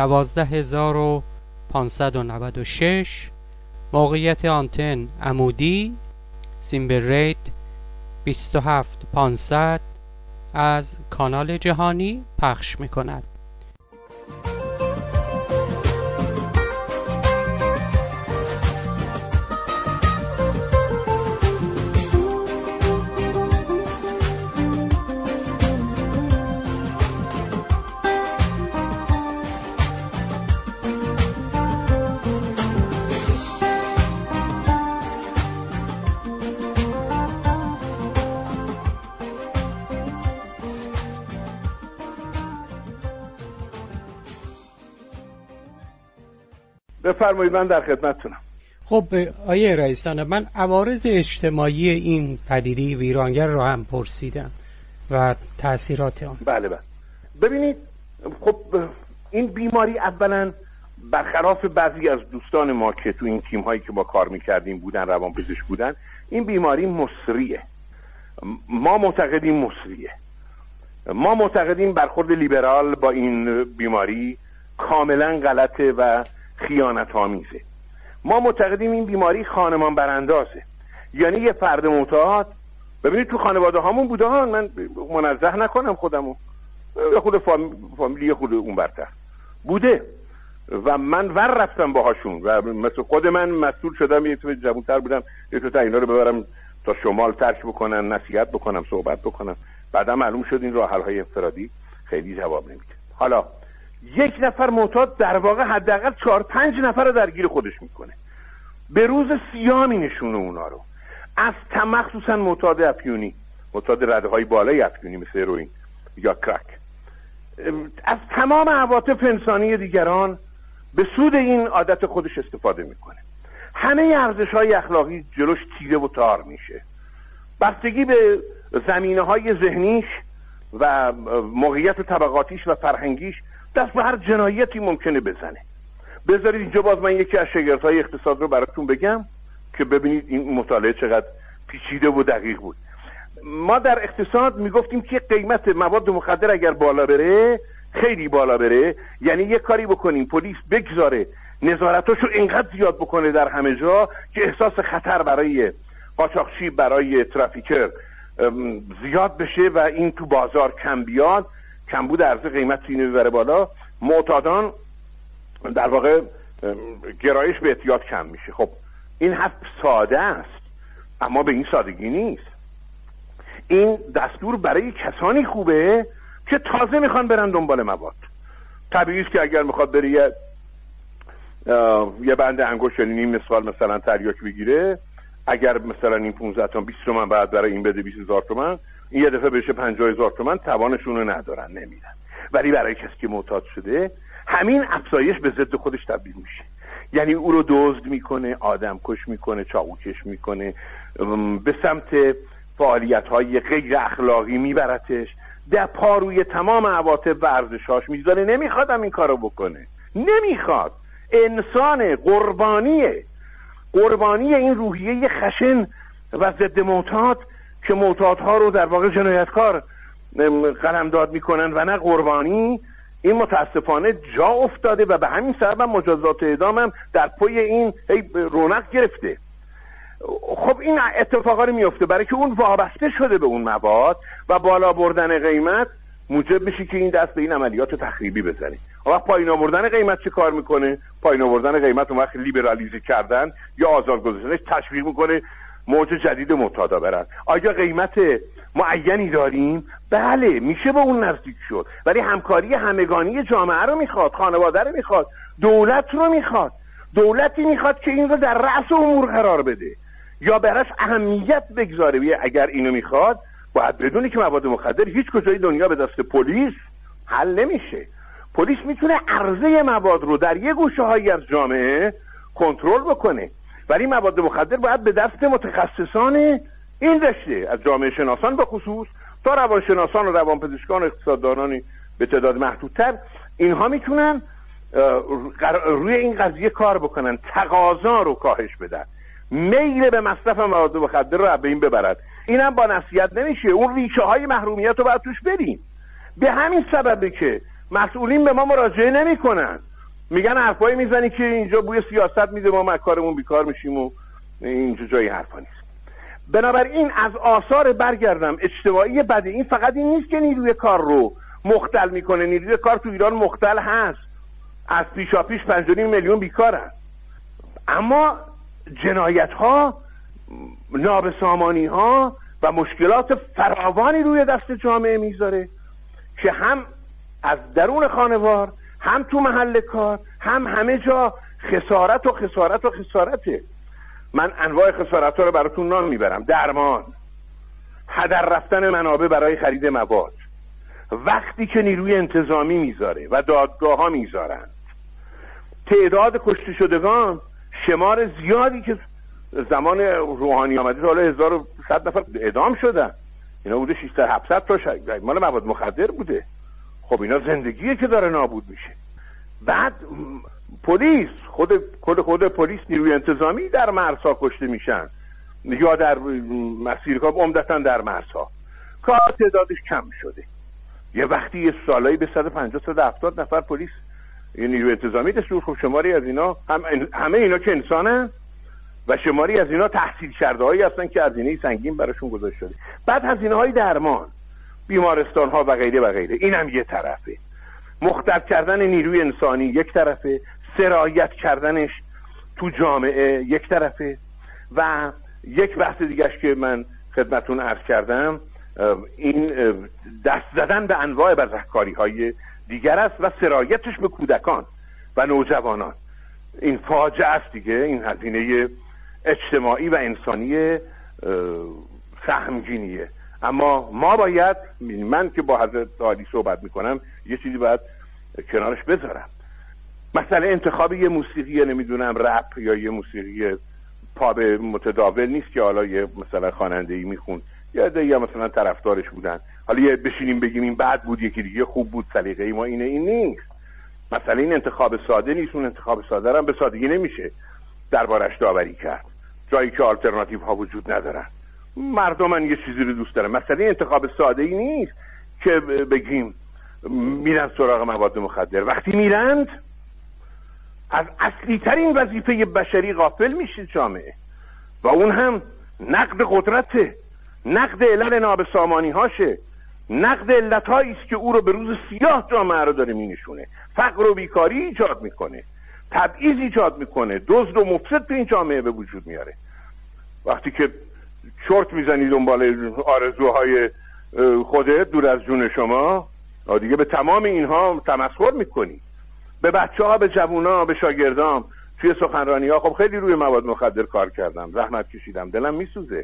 12596، موقعیت آنتن عمودی، سیمبل ریت 27500 از کانال جهانی پخش می‌کند. بفرمایید، من در خدمتتونم. خب آیه رئیسانه، من عوارض اجتماعی این پدیده ویرانگر رو هم پرسیدم و تأثیرات آن. بله. ببینید، خب این بیماری اولا برخلاف بعضی از دوستان ما که تو این تیم هایی که با کار میکردیم بودن، روانپزشک بودن، این بیماری مسریه. ما معتقدیم برخورد لیبرال با این بیماری کاملا غلطه و خیانت آمیزه. ما معتقدیم این بیماری خانمان براندازه، یعنی یه فرد معتاد. ببینید تو خانواده هامون بودن، من منزه نکنم خودمو، خود فامیلی خود اون برتر بوده و من ور رفتم باهاشون و مثل خود من مسئول شدم، یه تو جوان‌تر بودم، یه تو اینا رو ببرم تا شمال ترک بکنن، نصیحت بکنم، صحبت بکنم. بعدا معلوم شد این راه حل‌های انفرادی خیلی جواب نمیده. حالا یک نفر معتاد در واقع حداقل 4-5 نفر رو درگیر خودش میکنه، به روز سیاه مینشونه اونا رو. از مخصوصا معتاد افیونی، معتاد رده‌های بالای افیونی مثل هروئین یا کرک، از تمام عواطف انسانی دیگران به سود این عادت خودش استفاده میکنه. همه ارزش‌های اخلاقی جلوش تیره و تار میشه. بستگی به زمینه‌های ذهنیش و موقعیت طبقاتیش و فرهنگیش دست به هر جنایتی ممکنه بزنه. بذارید اینجا باز من یکی از شاگردهای اقتصاد رو براتون بگم که ببینید این مطالعه چقدر پیچیده و دقیق بود. ما در اقتصاد میگفتیم که قیمت مواد مخدر اگر بالا بره، خیلی بالا بره، یعنی یه کاری بکنیم پلیس بگذاره نظارتاشو اینقدر زیاد بکنه در همه جا که احساس خطر برای قاچاقچی، برای ترافیکر زیاد بشه و این تو بازار کم بیاد، کمبود عرضه قیمت اینو ببره بالا، معتادان در واقع گرایش به اعتیاد کم میشه. خب این حرف ساده است، اما به این سادگی نیست. این دستور برای کسانی خوبه که تازه میخوان برن دنبال مواد. طبیعی است که اگر میخواد بره یه بند انگشت یعنی نیم مسقال مثلا تریاک بگیره، اگر مثلا این 15 تومن 20 تومن بعد برای این بده 20000 تومن، این یه دفعه بشه 50000 تومن، توانشون رو ندارن، نمیدن. ولی برای کسی که معتاد شده، همین افزایش به ضد خودش تبدیل میشه. یعنی او رو دزد میکنه، آدم کش میکنه، چاقوکش میکنه، به سمت فعالیت‌های غیر اخلاقی میبرتش، در پاروی تمام عواطف و ارزش‌هاش میذاره. نمیخواد این کارو بکنه، نمیخواد. انسان قربانی این روحیه خشن و ضد معتاد که معتادها رو در واقع جنایتکار قلمداد میکنن و نه قربانی، این متاسفانه جا افتاده و به همین سبب مجازات اعدام هم در پای این رونق گرفته. خب این اتفاقا رو میفته برای که اون وابسته شده به اون مواد و بالا بردن قیمت موجب میشه که این دست به این عملیات تخریبی بزنه. وقت پایین آوردن قیمت چه کار میکنه؟ پایین آوردن قیمت اون وقت لیبرالیزه کردن یا آزاد گذاشتنش تشویق میکنه موج جدید معتادا برن. آیا قیمت معینی داریم؟ بله، میشه به اون نزدیک شد، ولی همکاری همگانی جامعه رو میخواد، خانواده رو میخواد، دولت رو میخواد. دولتی میخواد که این رو در رأس امور قرار بده یا براش اهمیت بگذاره. اگر اینو میخواد باید بدونی که مواد مخدر هیچ کجای دنیا به دست پلیس حل نمیشه. پلیس میتونه عرضه مواد رو در یه گوشه هایی از جامعه کنترل بکنه، ولی مواد مخدر باید به دست متخصصان این رشته، از جامعه شناسان به خصوص تا روانشناسان و روانپزشکان و اقتصاددانانی به تعداد محدودتر، اینها میتونن روی این قضیه کار بکنن، تقاضا رو کاهش بدن، میل به مصرف مواد مخدر رو به این ببرد. اینم با نصیحت نمیشه، اون ریشه های محرومیت رو باید توش بریم. به همین سببه که مسئولین به ما مراجعه نمیکنن، میگن حرفایی میزنی که اینجا بوی سیاست میده، ما مکارمون بیکار میشیم و اینجا جای حرفا نیست. بنابراین از آثار برگردم اجتماعی بده این فقط این نیست که نیروی کار رو مختل میکنه. نیروی کار تو ایران مختل هست، از پیشاپیش 5.5 میلیون بیکارن، اما جنایت ها، نابسامانی ها و مشکلات فراوانی روی دست جامعه میذاره که هم از درون خانوار، هم تو محل کار، هم همه جا خسارت و خسارت و خسارته. من انواع خسارت ها رو براتون نام میبرم: درمان، هدر رفتن منابع برای خرید مواد، وقتی که نیروی انتظامی میذاره و دادگاه ها میذارن، تعداد کشته شدگان، شمار زیادی که زمان روحانی آمده حالا 1100 نفر اعدام شدن، اینا بوده 600-700 تا مال مواد مخدر بوده. خب اینا زندگیه که داره نابود میشه. بعد پلیس، خود پلیس، نیروی انتظامی در مرزها کشته میشن یا در مسیرها، عمدتاً در مرزها. کار تعدادش کم شده. یه وقتی یه سالایی به 150-170 نفر پلیس یا نیروی انتظامی دستور. خب شماری از اینا همه اینا که انسانن و شماری از اینا تحصیل کرده هایی هستن که هزینه سنگین براشون گذاشته شده. بعد هزینه های درمان، بیمارستان ها و غیره و غیره، اینم یه طرفه. مختل کردن نیروی انسانی یک طرفه، سرایت کردنش تو جامعه یک طرفه، و یک بحث دیگهش که من خدمتون عرض کردم این دست زدن به انواع بزهکاری های دیگر است و سرایتش به کودکان و نوجوانان. این فاجعه است دیگه، این هزینه اجتماعی و انسانی سهمگینیه. اما ما باید، من که با حضرت عالی صحبت میکنم یه چیزی باید کنارش بذارم. مثلا انتخاب یه موسیقی نمیدونم رپ یا یه موسیقی پاپ متداول نیست که حالا یه مثلا خواننده‌ای میخوند یا مثلا طرفدارش بودن، حالا یه بشینیم بگیم این بد بود یکی دیگه خوب بود، سلیقه ما اینه. این نیست. مثلا این انتخاب ساده نیست. اون انتخاب ساده هم به سادگی نمیشه دربارش داوری کرد، جایی که آلترناتیو ها وجود ندارن. مردم یه چیزی رو دوست دارن. مثلا این انتخاب ساده ای نیست که بگیم میرن سراغ مواد مخدر. وقتی میرند از اصلی ترین وظیفه بشری غافل میشه جامعه، و اون هم نقد قدرته، نقد علل نابسامانی هاشه، نقد علتهایی است که او رو به روز سیاه جامعه رو داره مینشونه، فقر و بیکاری ایجاد میکنه، تبعیض ایجاد میکنه، دزد و مفسد تو این جامعه به وجود میاره. وقتی که چرت میزنی دنبال آرزوهای خودت دور از جون شما، دیگه به تمام اینها تمسخر میکنی. به بچه ها، به جوونا، به شاگردام توی سخنرانی ها، خب خیلی روی مواد مخدر کار کردم، زحمت کشیدم، دلم میسوزه.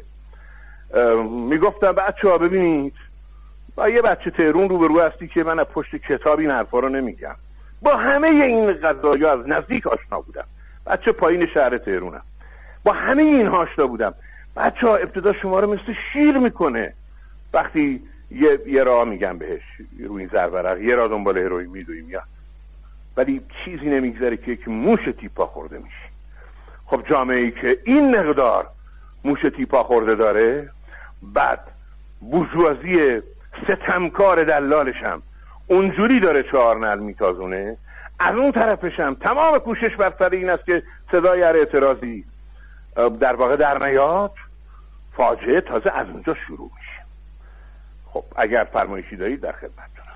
میگفتم بچه ها ببینید، با یه بچه تهرون روبرو هستی که من از پشت کتاب این حرفا رو نمیگم، با همه این قضایا از نزدیک آشنا بودم. بچه پایین شهر تهرونم، با همه اینها آشنا بودم. بچه ها ابتدا شما رو مثل شیر میکنه وقتی یه راه میگم بهش روی این زرورق، یه راه دنبال هروئین میدویم یا، ولی چیزی نمیگذره که یک موش تیپا خورده میشه. خب جامعه‌ای که این مقدار موش تیپا خورده داره، بعد بورژوازی ستمکار دلالش هم اونجوری داره چهار نعل میتازونه، از اون طرفش هم تمام کوشش بر سر این است که صدای هر اعتراضی در واقع در نیاد، فاجعه تازه از اونجا شروع میشه. خب اگر فرمایشی دارید در خدمتتونم.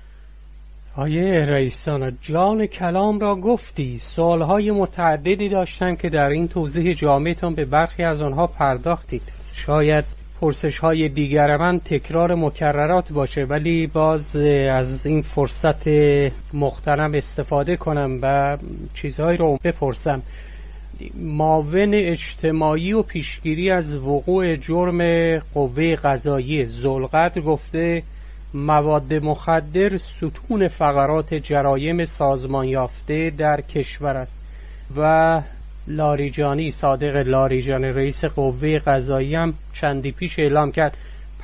آیه رئیسان، جان کلام را گفتی. سوالهای متعددی داشتم که در این توضیح جامعتان به برخی از آنها پرداختید. شاید پرسش‌های دیگر من تکرار مکررات باشه، ولی باز از این فرصت مغتنم استفاده کنم و چیزهایی رو بپرسم. معاون اجتماعی و پیشگیری از وقوع جرم قوه قضاییه ذوالقدر گفته مواد مخدر ستون فقرات جرایم سازمان یافته در کشور است و لاریجانی، صادق لاریجانی رئیس قوه قضاییه هم چندی پیش اعلام کرد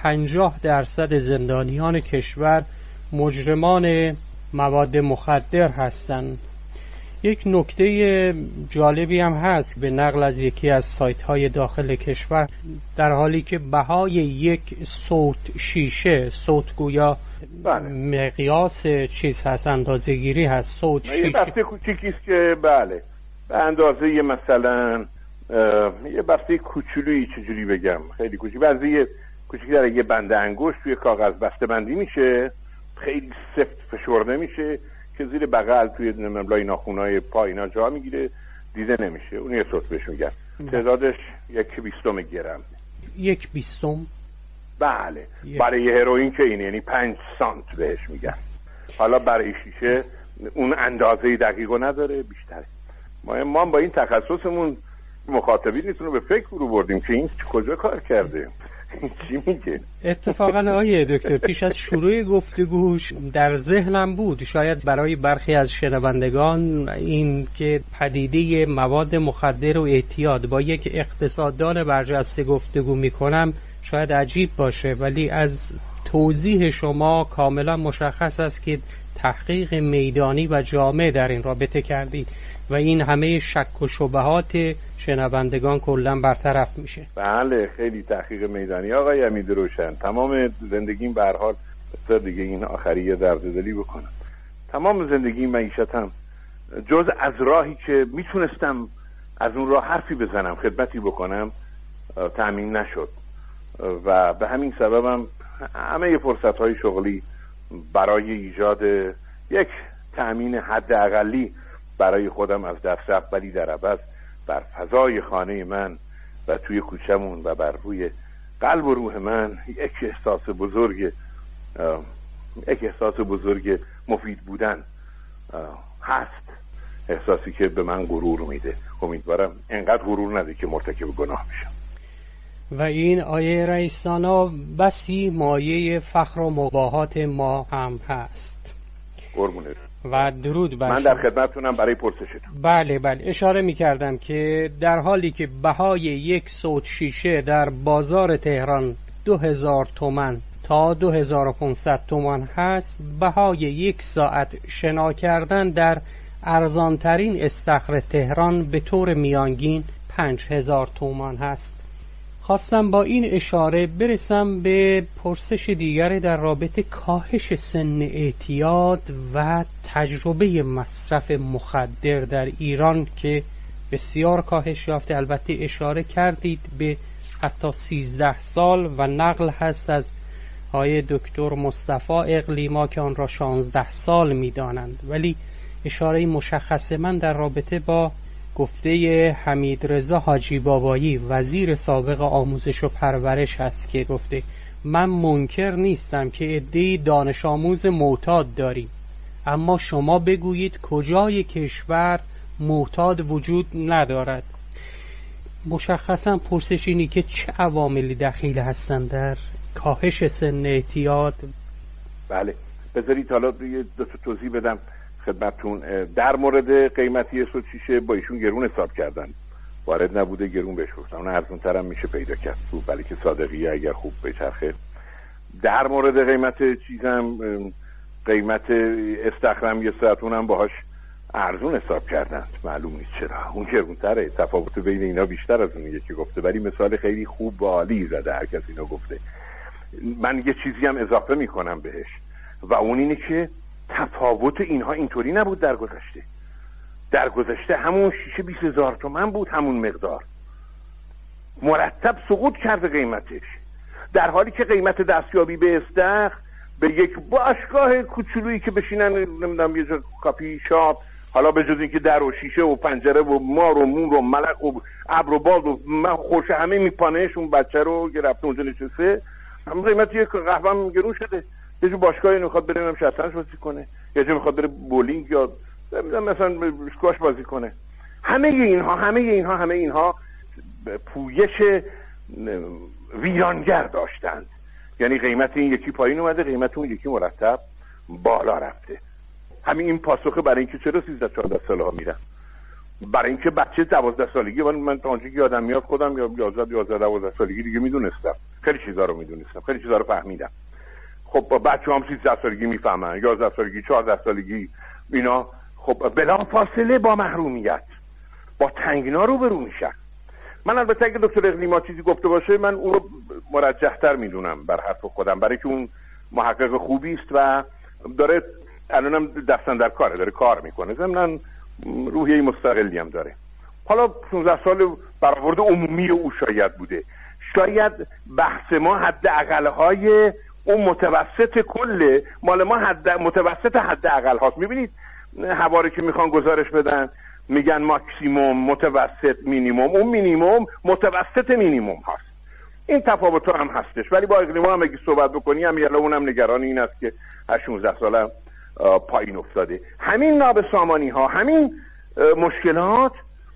50% زندانیان کشور مجرمان مواد مخدر هستند. یک نکته جالبی هم هست به نقل از یکی از سایت‌های داخل کشور، در حالی که بهای یک صوت شیشه، صوت گویا مقیاس چیز هست، اندازه گیری هست، صوت شیشه یه بسته کوچیکی است که بله به اندازه مثلا یه بسته کوچولویی، چجوری بگم، خیلی کوچیک، بعضی کوچیک در یه بند انگشت توی کاغذ بسته بندی میشه، خیلی سفت فشرده میشه که زیر بغل توی لای ناخونای پا اینا جا میگیره، دیده نمیشه. اون یه صوت بهش میگن. تعدادش 1/20 گرم. 1/20؟ بله. برای هروئین که اینه، یعنی 5 سانت بهش میگن. حالا برای شیشه اون اندازه دقیقو نداره، بیشتره. ما با این تخصصمون مخاطبین رو به فکر رو بردیم که این کجا کار کرده، چی میگه. اتفاقا آقای دکتر پیش از شروع گفتگوش در ذهنم بود، شاید برای برخی از شنوندگان این که پدیده مواد مخدر و اعتیاد با یک اقتصاددان برجسته گفتگو میکنم شاید عجیب باشه، ولی از توضیح شما کاملا مشخص است که تحقیق میدانی و جامع در این رابطه کردید و این همه شک و شبهات شنوندگان کلا برطرف میشه. بله، خیلی تحقیق میدانی آقای امید روشن. تمام زندگیم به هر حال دیگه این آخریه درددلی بکنم. تمام زندگی معیشتم جز از راهی که میتونستم از اون راه حرفی بزنم، خدمتی بکنم، تأمین نشد و به همین سببم همه فرصت‌های شغلی برای ایجاد یک تأمین حداقلی برای خودم از دست رفت، ولی در عوض بر فضای خانه من و توی کوچمون و بر روی قلب و روح من یک احساس بزرگ مفید بودن هست، احساسی که به من غرور میده. امیدوارم انقدر غرور نده که مرتکب گناه بشم. و این آیه رئیسانا بسی مایه فخر و مباهات ما هم هست. قربونت. و درود بر من در خدمتتونم برای پرسشتون. بله اشاره می‌کردم که در حالی که بهای یک صوت شیشه در بازار تهران 2000 تومان تا 2500 تومان هست، بهای یک ساعت شنا کردن در ارزانترین استخر تهران به طور میانگین 5000 تومان هست. خواستم با این اشاره برسم به پرسش دیگری در رابطه کاهش سن اعتیاد و تجربه مصرف مخدر در ایران که بسیار کاهش یافته. البته اشاره کردید به حتی 13 سال و نقل هست از آقای دکتر مصطفی اقلیما که آن را 16 سال می‌دانند، ولی اشاره مشخص من در رابطه با گفته حمیدرضا حاجی بابایی وزیر سابق آموزش و پرورش هست که گفته من منکر نیستم که عده‌ای دانش آموز معتاد داریم، اما شما بگویید کجای کشور معتاد وجود ندارد. مشخصا پرسش اینی که چه عواملی دخیل هستند در کاهش سن اعتیاد؟ بله، بذارید حالا دو تا توضیح بدم خدمتتون. در مورد قیمتی صوت شیشه با ایشون گرون حساب کردن، وارد نبوده گرون بهش گفتن، اون ارزون تر هم میشه پیدا کرد تو بلکه صادقیه اگر خوب بچرخه. در مورد قیمت چیزم، قیمت استخرم یه ساعت اونم باهاش ارزون حساب کردن، معلوم نیست چرا اون گرون تره، تفاوت بین اینا بیشتر از اون یکی گفته، ولی مثال خیلی خوب و عالی زده هر کس اینو گفته. من یه چیزی هم اضافه میکنم بهش و اون اینه که تفاوت اینها اینطوری نبود در گذشته همون شیشه 20000 تومان بود، همون مقدار مرتب سقوط کرده قیمتش، در حالی که قیمت دستیابی به استخر به یک باشگاه کوچولویی که بشینن نمیدونم یه جا کافی شاپ، حالا به جز اینکه در و شیشه و پنجره و مار و مور و ملق و ابر و باد و خوش همه میپانهش اون بچه رو گرفته اونجا نشسته، هم قیمت یک قهوه هم گرون شده. یه جو باشگاهی میخواد بره شطرنج بازی کنه، یه جو میخواد بره بولینگ یا مثلا اسکواش بازی کنه. همه اینها پویش ویرانگر داشتند، یعنی قیمت این یکی پایین اومده، قیمت اون یکی مرتب بالا رفته. همین این پاسخه برای اینکه چرا 13-14 ساله ها میرن، برای اینکه بچه 12 سالگی، من تا اونجایی که یادم میاد خودم یا 11-12 سالگی دیگه میدونستم، خیلی چیزا رو میدونستم، خیلی چیزا رو فهمیدم. خب بچه‌هام 13 سالگی میفهمن، 11 سالگی، 14 سالگی اینا خب بلافاصله با محرومیت، با تنگنا روبرو میشن. من البته اگه دکتر اقلیما چیزی گفته باشه من اون رو مرجح‌تر میدونم بر حرف خودم، برای که اون محقق خوبی است و داره الانم دستن در کاره، داره کار میکنه، ضمناً روحیه مستقلی هم داره. حالا 15 سال برآورد عمومی او شاید بوده، شاید بحث ما حداقل‌های اون متوسط کله مال ما متوسط حداقل هاست. میبینید حواری که میخوان گزارش بدن میگن ماکسیموم، متوسط، مینیموم، اون مینیموم متوسط مینیموم هاست. این تفاوت هم هستش، ولی با اقلیما هم اگه صحبت بکنی هم یلا اونم نگران این است که از 16 سالم پایین افتاده. همین نابسامانی ها، همین مشکلات،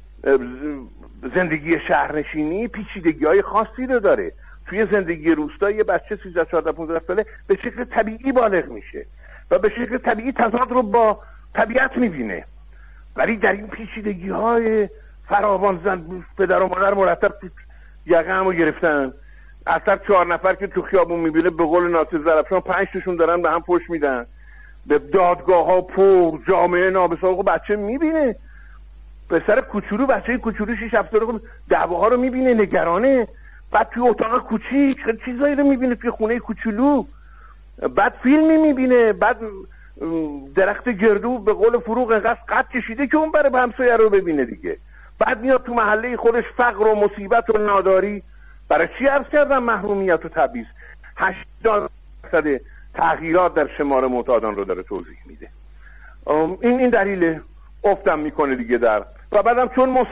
زندگی شهرنشینی پیچیدگی های خاصی رو داره. توی زندگی روستایی بچه 13 14 15 ساله به شکل طبیعی بالغ میشه و به شکل طبیعی تضاد رو با طبیعت میبینه، ولی در این پیچیدگی های فراوان زن پدر و مادر مرتب یقه همو گرفتن. اصلا 4 نفر که تو خیابون میبینه به قول ناصر زرفشان 5 تاشون دارن به هم پشت میدن، به دادگاه ها پر، جامعه نابسامانی. بچه میبینه، پسر کوچولو، بچه کوچولو 6 7 ساله دعواها رو میبینه، نگرانه. بعد توی اتاق کوچیک چیزایی رو میبینه، توی خونه کوچولو. بعد فیلمی میبینه، بعد درخت گردو به قول فروغ انقدر قد کشیده که اون بره به همسایه رو ببینه دیگه. بعد میاد تو محله خودش فقر و مصیبت و ناداری. برای چی عرض کردم محرومیت و تبعیض 80% تغییرات در شمار معتادان رو داره توضیح میده. این دلیل افتم میکنه دیگه در و بعدم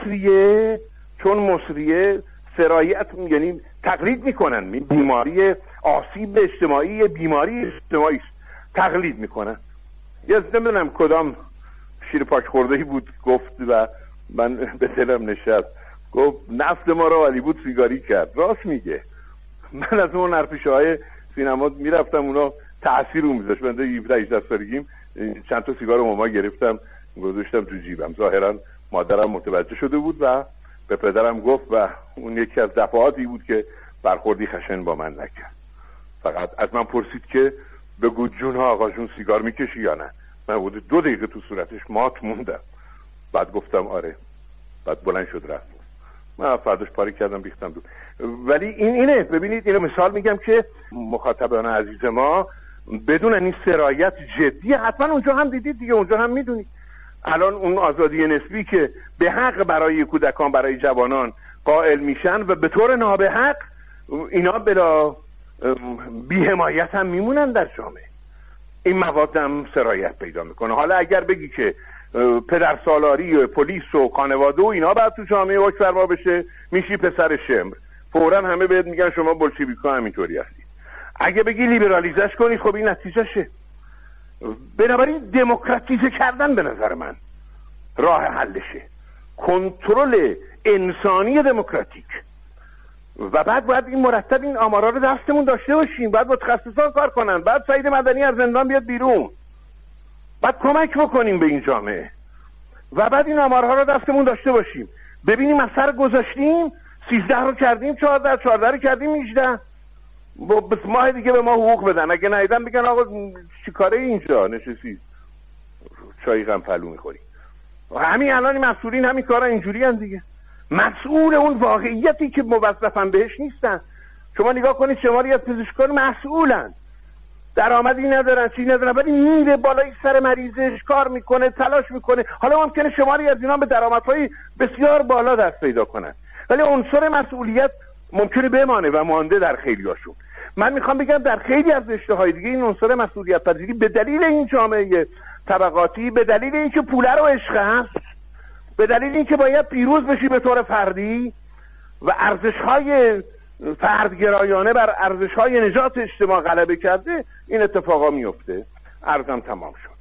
چون مصریه سرایت، یعنی تقلید میکنن. بیماری آسیب اجتماعی، بیماری اجتماعی تقلید میکنن. یه نمیدونم کدام شیر پاک خوردهی بود گفت و من به دلم نشست، گفت نسل ما رو هالیوود سیگاری کرد. راست میگه. من از اون نرپیشه سینما میرفتم، اونا تأثیر رو میذاشت. من 17 سالگیم چند تا سیگار ماما گرفتم گذاشتم تو جیبم. ظاهرا مادرم متوجه شده بود و به پدرم گفت و اون یکی از دفعاتی بود که برخوردی خشن با من نکرد. فقط از من پرسید که بگو جون ها آقا جون سیگار میکشی یا نه. من بود 2 دقیقه تو صورتش مات موندم. بعد گفتم آره. بعد بلند شد رفت. من فرداش پاری کردم ریختم دور. ولی اینه، ببینید اینو مثال میگم که مخاطبان عزیز ما بدون این سرایت جدی، حتما اونجا هم دیدید دیگه، اونجا هم میدونید الان اون آزادی نسبی که به حق برای کودکان، برای جوانان قائل میشن و به طور نابحق اینا بلا بی‌حمایت هم میمونن در جامعه. این مواد هم سرایت پیدا میکنه. حالا اگر بگی که پدر سالاری و پلیس و خانواده و اینا باید تو جامعه حکم فرما بشه، میشی پسر شمر، فوراً همه بهت میگن شما بولشویک‌ها همینطوری هستید. اگه بگی لیبرالیزش کنی، خب این نتیجهشه. بنابراین دموکراتیزه کردن به نظر من راه حلشه، کنترل انسانی دموکراتیک. و بعد باید این مرتب این آمارا رو دستمون داشته باشیم، بعد متخصصان کار کنن، بعد سعید مدنی از زندان بیاد بیرون، بعد کمک بکنیم به این جامعه و بعد این آمارها رو دستمون داشته باشیم، ببینیم از سر گذاشتیم 13 رو کردیم 14، 14 رو کردیم 18، ماه دیگه به ما حقوق بدن. اگه نیدن بگن آقا چیکاره اینجا نشستی چای غم پلو میخوری. همین الان مسئولین همین کارا اینجوری ان دیگه، مسئول اون واقعیتی که موظفن بهش نیستن. شما نگاه کنید شماری از پزشکان مسئولن، درآمدی ندارن، چیزی ندارن، ولی میره بالای سر مریضش کار میکنه، تلاش میکنه. حالا ممکنه شماری از اینا به درآمدهای بسیار بالا دست پیدا کنن، ولی عنصر مسئولیت ممکنه بمانه و مانده در خیلیاشون. من میخوام بگم در خیلی از رشته‌های دیگه این عنصر مسئولیت پذیری به دلیل این جامعه طبقاتی، به دلیل اینکه پول رو عشق هست، به دلیل اینکه باید پیروز بشی به طور فردی و ارزش‌های فردگرایانه بر ارزش‌های نجات اجتماع غلبه کرده، این اتفاقا میفته. عرضم تمام شد.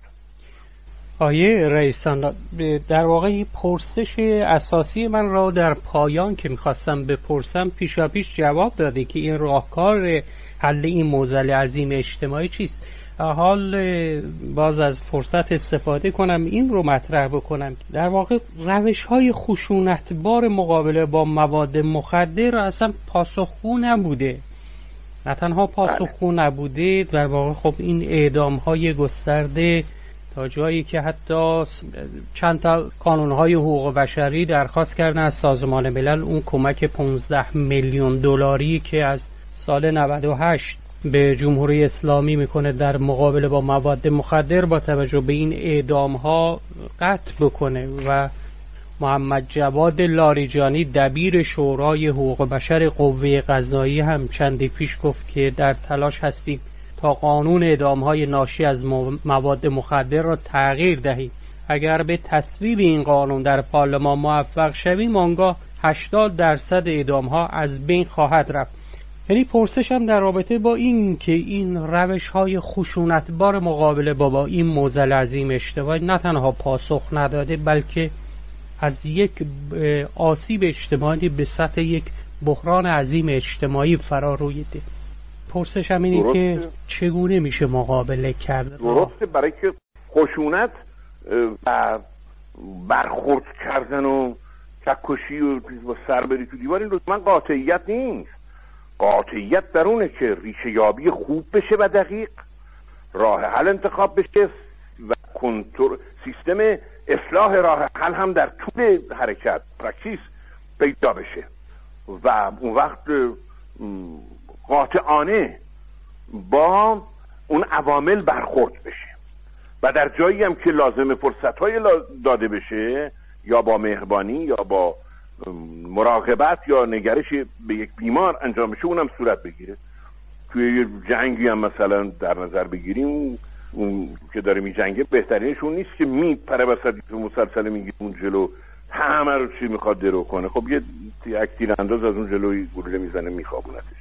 آیه رئیسان، در واقع پرسش اساسی من را در پایان که میخواستم بپرسم پیشاپیش جواب داده که این راهکار حل این معضل عظیم اجتماعی چیست. حال باز از فرصت استفاده کنم این رو مطرح بکنم که در واقع روش‌های خشونتبار مقابله با مواد مخدر اصلا پاسخگو نبوده. نه تنها پاسخگو نبوده، در واقع خب این اعدام‌های گسترده تا جایی که حتی چند تا کانون‌های حقوق بشری درخواست کردن از سازمان ملل اون کمک 15 میلیون دلاری که از سال 98 به جمهوری اسلامی میکنه در مقابله با مواد مخدر با توجه به این اعدام‌ها قطع بکنه. و محمد جواد لاریجانی دبیر شورای حقوق بشر قوه قضاییه هم چندی پیش گفت که در تلاش هستیم تا قانون اعدام‌های ناشی از مواد مخدر را تغییر دهیم. اگر به تصویب این قانون در پارلمان موفق شویم آنگاه 80% اعدام‌ها از بین خواهد رفت. یعنی پرسشم در رابطه با این که این روش‌های خشونتبار مقابله با این معضل عظیم اشتباه نه تنها پاسخ نداده بلکه از یک آسیب اجتماعی به سطح یک بحران عظیم اجتماعی فرا رویده. پرسشم اینه که چگونه میشه مقابله کرد؟ درسته، برای که خشونت و برخورد کردن و چکشی و با سر بری تو دیوار این لزوما قاطعیت نیست. قاطعیت در اونه که ریشه یابی خوب بشه و دقیق، راه حل انتخاب بشه و سیستم اصلاح راه حل هم در طول حرکت پرکتیس پیدا بشه و اون وقت قاطعانه با اون عوامل برخورد بشه و در جایی هم که لازم فرصت‌های داده بشه یا با مهربانی یا با مراقبت یا نگرش به یک بیمار انجام بشه اونم صورت بگیره. توی یه جنگی هم مثلا در نظر بگیریم اون که داره می جنگه بهترینش اون نیست که میپره وسط مسلسل میگیره اون جلو همه رو چی میخواد درو کنه. خب یه تیرانداز از اون جلوی گلوله میزنه میخوابونتش.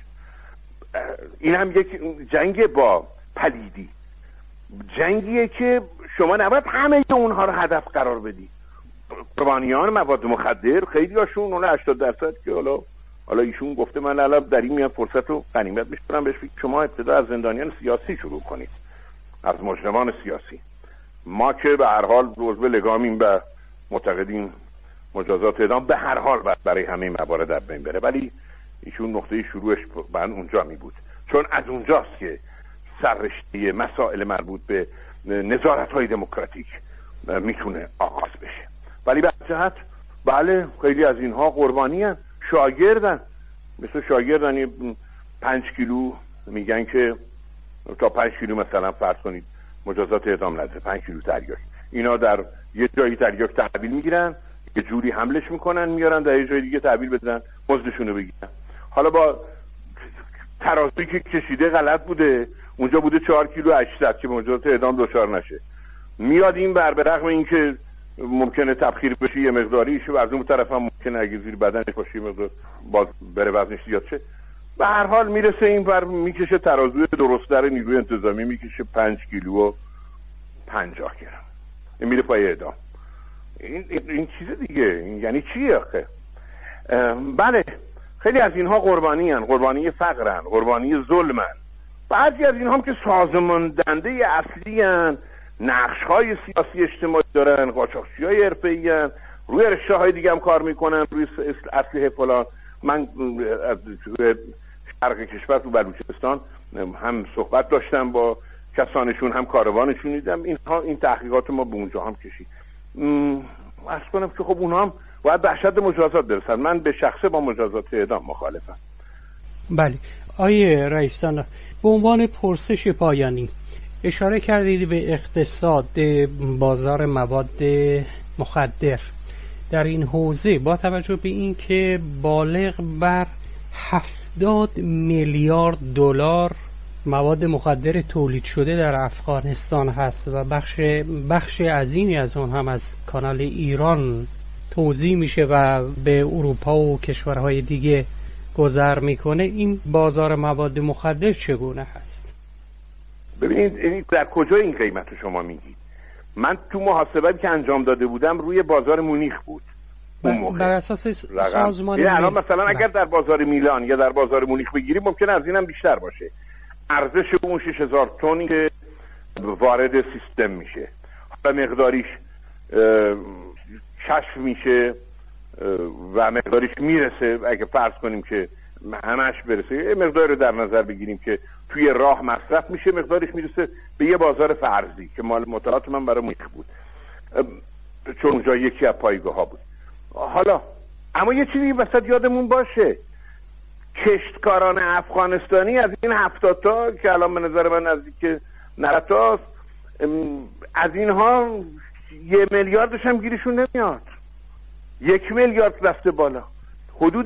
این هم یک جنگ با پلیدی، جنگیه که شما نباید همه اونها رو هدف قرار بدی. قربانیان مواد مخدر خیلی هاشون اون 80% که حالا ایشون گفته من الان در این میاد فرصت رو غنیمت میشورم بهش شما ابتدا از زندانیان سیاسی شروع کنید، از مجرمان سیاسی. ما که به هر حال جزء لگامیم و معتقدیم مجازات اعدام به هر حال برای همه موارد در بین بره، ولی ایشون نقطه شروعش من اونجا می بود، چون از اونجاست که سررشته مسائل مربوط به نظارت‌های دموکراتیک میتونه آغاز بشه. ولی به جهت بله خیلی از اینها قربانی هستند، شاگردن، مثل شاگردن 5 کیلو میگن که تا 5 کیلو مثلا فرض کنید مجازات اعدام نده، 5 کیلو تریاک، اینا در یه جایی تریاک تحویل میگیرن، یه جوری حملش میکنن میارن در یه جای دیگه تحویل بدن مزدشون رو بگیرن. حالا با ترازویی که کشیده غلط بوده، اونجا بوده 4 کیلو 800 که مجازات اعدام دچار نشه، میاد این بر به رغم اینکه ممکنه تبخیر بشه یه مقداریش و از اون طرف هم ممکنه اگه زیر بدنش باشه مقدار باز بره وزنش زیاد شه، به هر حال میرسه این بر میکشه ترازوی درست‌تر نیروی انتظامی میکشه 5 کیلو و 50 گرم، این میره پای اعدام. این چیز دیگه، این یعنی چی آخه؟ بله خیلی از اینها قربانی فقرن، قربانی ظلمن. بعضی از اینها هم که سازماندهنده اصلی هن، نقش‌های سیاسی اجتماعی دارن، قاچاقچی‌های حرفه‌ای هن، روی رشته‌های دیگه هم کار میکنن، روی اسلحه فلان. من از شرق کشور تو بلوچستان هم صحبت داشتم با کسانشون، هم کاروانشون دیدم. این تحقیقات ما به اونجا هم کشید. عرض کنم که خب اونها هم باید به اشد مجازات برسن. من به شخصه با مجازات اعدام مخالفم. بله آیه رئیسان، به عنوان پرسش پایانی اشاره کردید به اقتصاد بازار مواد مخدر در این حوزه، با توجه به این که بالغ بر 70 میلیارد دلار مواد مخدر تولید شده در افغانستان هست و بخش عظیمی از اون هم از کانال ایران توزیع میشه و به اروپا و کشورهای دیگه گذر میکنه، این بازار مواد مخدر چگونه هست؟ ببینید در کجا این قیمت رو شما میگید؟ من تو محاسباتی که انجام داده بودم روی بازار مونیخ بود اون موقع. بر اساس سازمان الان مثلا اگر در بازار میلان یا در بازار مونیخ بگیریم ممکنه از اینم بیشتر باشه. ارزش اون 6000 تن که وارد سیستم میشه، حالا مقداریش کشف میشه و مقداریش میرسه. اگه فرض کنیم که همش برسه. یه مقدار رو در نظر بگیریم که توی راه مصرف میشه، مقدارش میرسه به یه بازار فرضی که مال مطالعات من برای مونیخ بود، چون اونجا یکی از پایگاه ها بود. حالا اما یه چیزی وسط یادمون باشه، کشتکاران افغانستانی از این 70 تا که الان به نظر من نزدیک 90 تاست، از اینها 1 میلیاردش هم گیرشون نمیاد. 1 میلیارد رفته بالا. حدود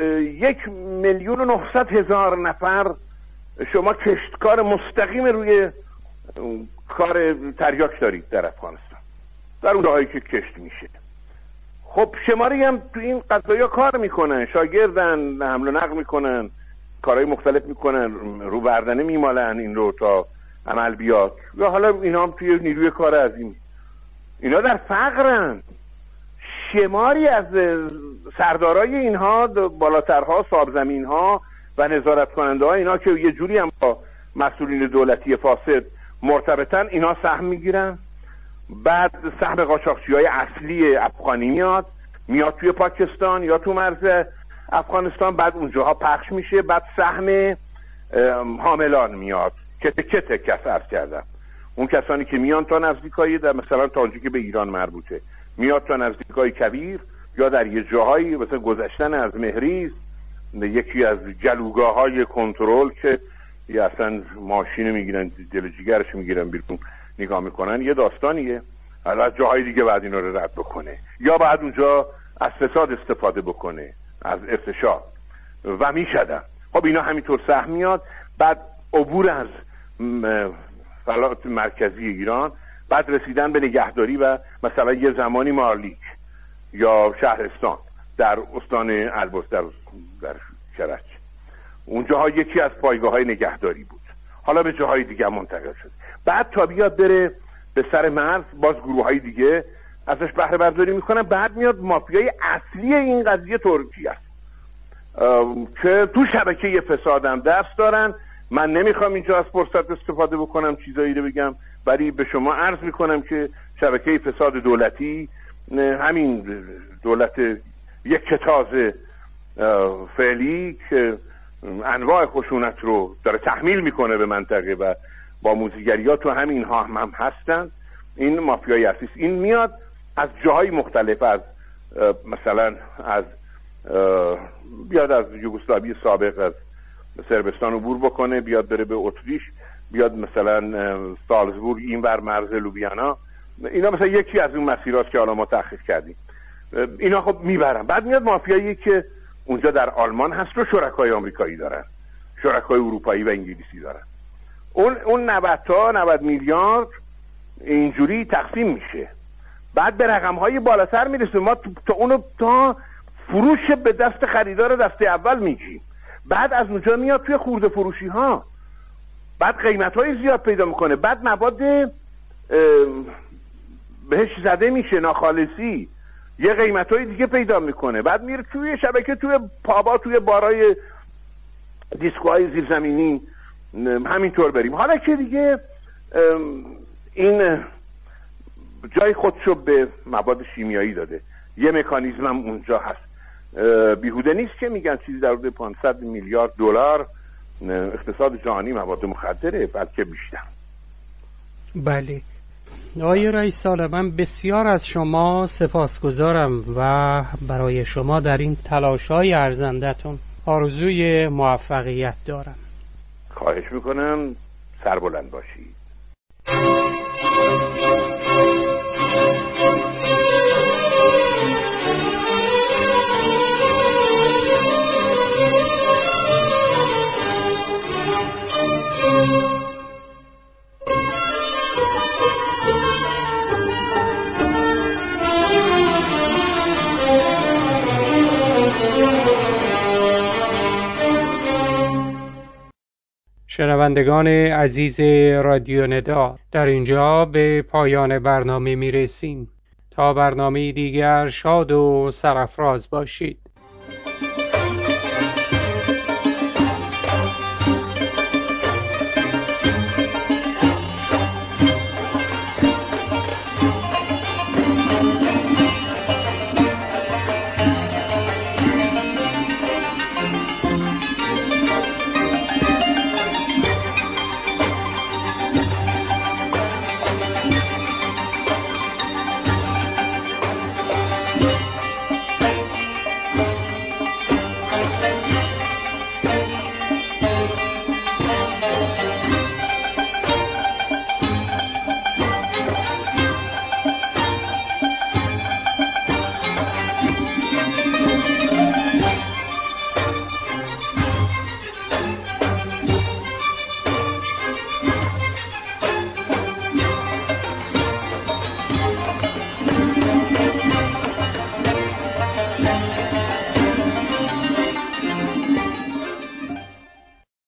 1,900,000 نفر شما کشتکار مستقیم روی کار تریاک دارید در افغانستان، در اون جاهایی که کشت میشه. خب شماری هم تو این قضایا کار میکنن، شاگردن، حمل و نقل میکنن، کارهای مختلف میکنن، رو بردنه میمالن این رو تا عمل بیاد، یا حالا اینا هم توی نیروی کار عظیمی. اینا در فقرن. شماری از سردارای اینها، بالاترها، صاحب‌زمین‌ها و نظارت کننده ها، اینا که یه جوری هم با مسئولین دولتی فاسد مرتبطن، اینا سهم میگیرن. بعد سهم قاچاقچی‌های اصلی افغانی میاد توی پاکستان یا تو مرز افغانستان، بعد اونجاها پخش میشه. بعد سهم حاملان میاد که تکه عرض کردم، اون کسانی که میان تا نزدیکایی در مثلا تا اونجایی که به ایران مربوطه، میاد تا نزدیکای کبیر یا در یه جاهایی مثلا گذشتن از مهریز، یکی از جلوگاه‌های کنترل که یا اصلا ماشین میگیرن، دل جیگرش میگیرن بیرون نگاه میکنن، یه داستانیه. حالا از جاهای دیگه بعد اینا رو رد بکنه، یا بعد اونجا از فساد استفاده بکنه، از ارتشاد و میشدن. خب اینا همینطور سهم میاد. بعد عبور از فلات مرکزی ایران، بعد رسیدن به نگهداری و مثلا یه زمانی مارلیک یا شهرستان در استان البرز در کرج، اونجاها یکی از پایگاه‌های نگهداری بود. حالا به جاهای دیگه منتقل شد. بعد تا بیاد بره به سر مرز، باز گروه‌های دیگه ازش بهره برداری میکنن. بعد میاد مافیای اصلی این قضیه ترکیه است که تو شبکه فسادم دست دارن. من نمیخوام اینجا از فرصت استفاده بکنم چیزایی رو بگم، ولی به شما عرض میکنم که شبکه فساد دولتی، همین دولت یک کتاز فعلی که انواع خشونت رو داره تحمیل میکنه به منطقه و با موزیگریات تو همین ها هم هستن، این مافیای اصلی. این میاد از جاهای مختلف، از مثلا از بیاد از یوگسلاوی سابق، از سربستان عبور بکنه، بیاد بره به اتریش، بیاد مثلا سالزبورگ این ور مرز لوبیانا، اینا مثلا یکی از اون مسیراست که حالا ما تحقیق کردیم. اینا خب میبرن. بعد میاد مافیایی که اونجا در آلمان هست رو شرکای آمریکایی دارن، شرکای اروپایی و انگلیسی دارن. اون 90 میلیارد اینجوری تقسیم میشه، بعد به رقم‌های بالاتر میرسه. ما تا اونو تا فروش به دست خریدار دسته اول میگیم، بعد از اونجا میاد توی خورده فروشی ها، بعد قیمت‌های زیاد پیدا میکنه، بعد مواد بهش زده میشه ناخالصی، یه قیمت‌های دیگه پیدا میکنه، بعد میره توی شبکه، توی پابا، توی بارای دیسکوهای زیرزمینی، همینطور بریم. حالا که دیگه این جای خودشو به مواد شیمیایی داده، یه مکانیزم هم اونجا هست. بیهوده نیست که میگن چیزی در حدود 500 میلیارد دلار اقتصاد جهانی مواد مخدره، بلکه بیشتر. بله. آقای رئیس سالار، من بسیار از شما سپاسگزارم و برای شما در این تلاش‌های ارزنده‌تون آرزوی موفقیت دارم. خواهش میکنم، سربلند باشید. شنوندگان عزیز رادیو ندا، در اینجا به پایان برنامه می رسیم. تا برنامه دیگر شاد و سرافراز باشید.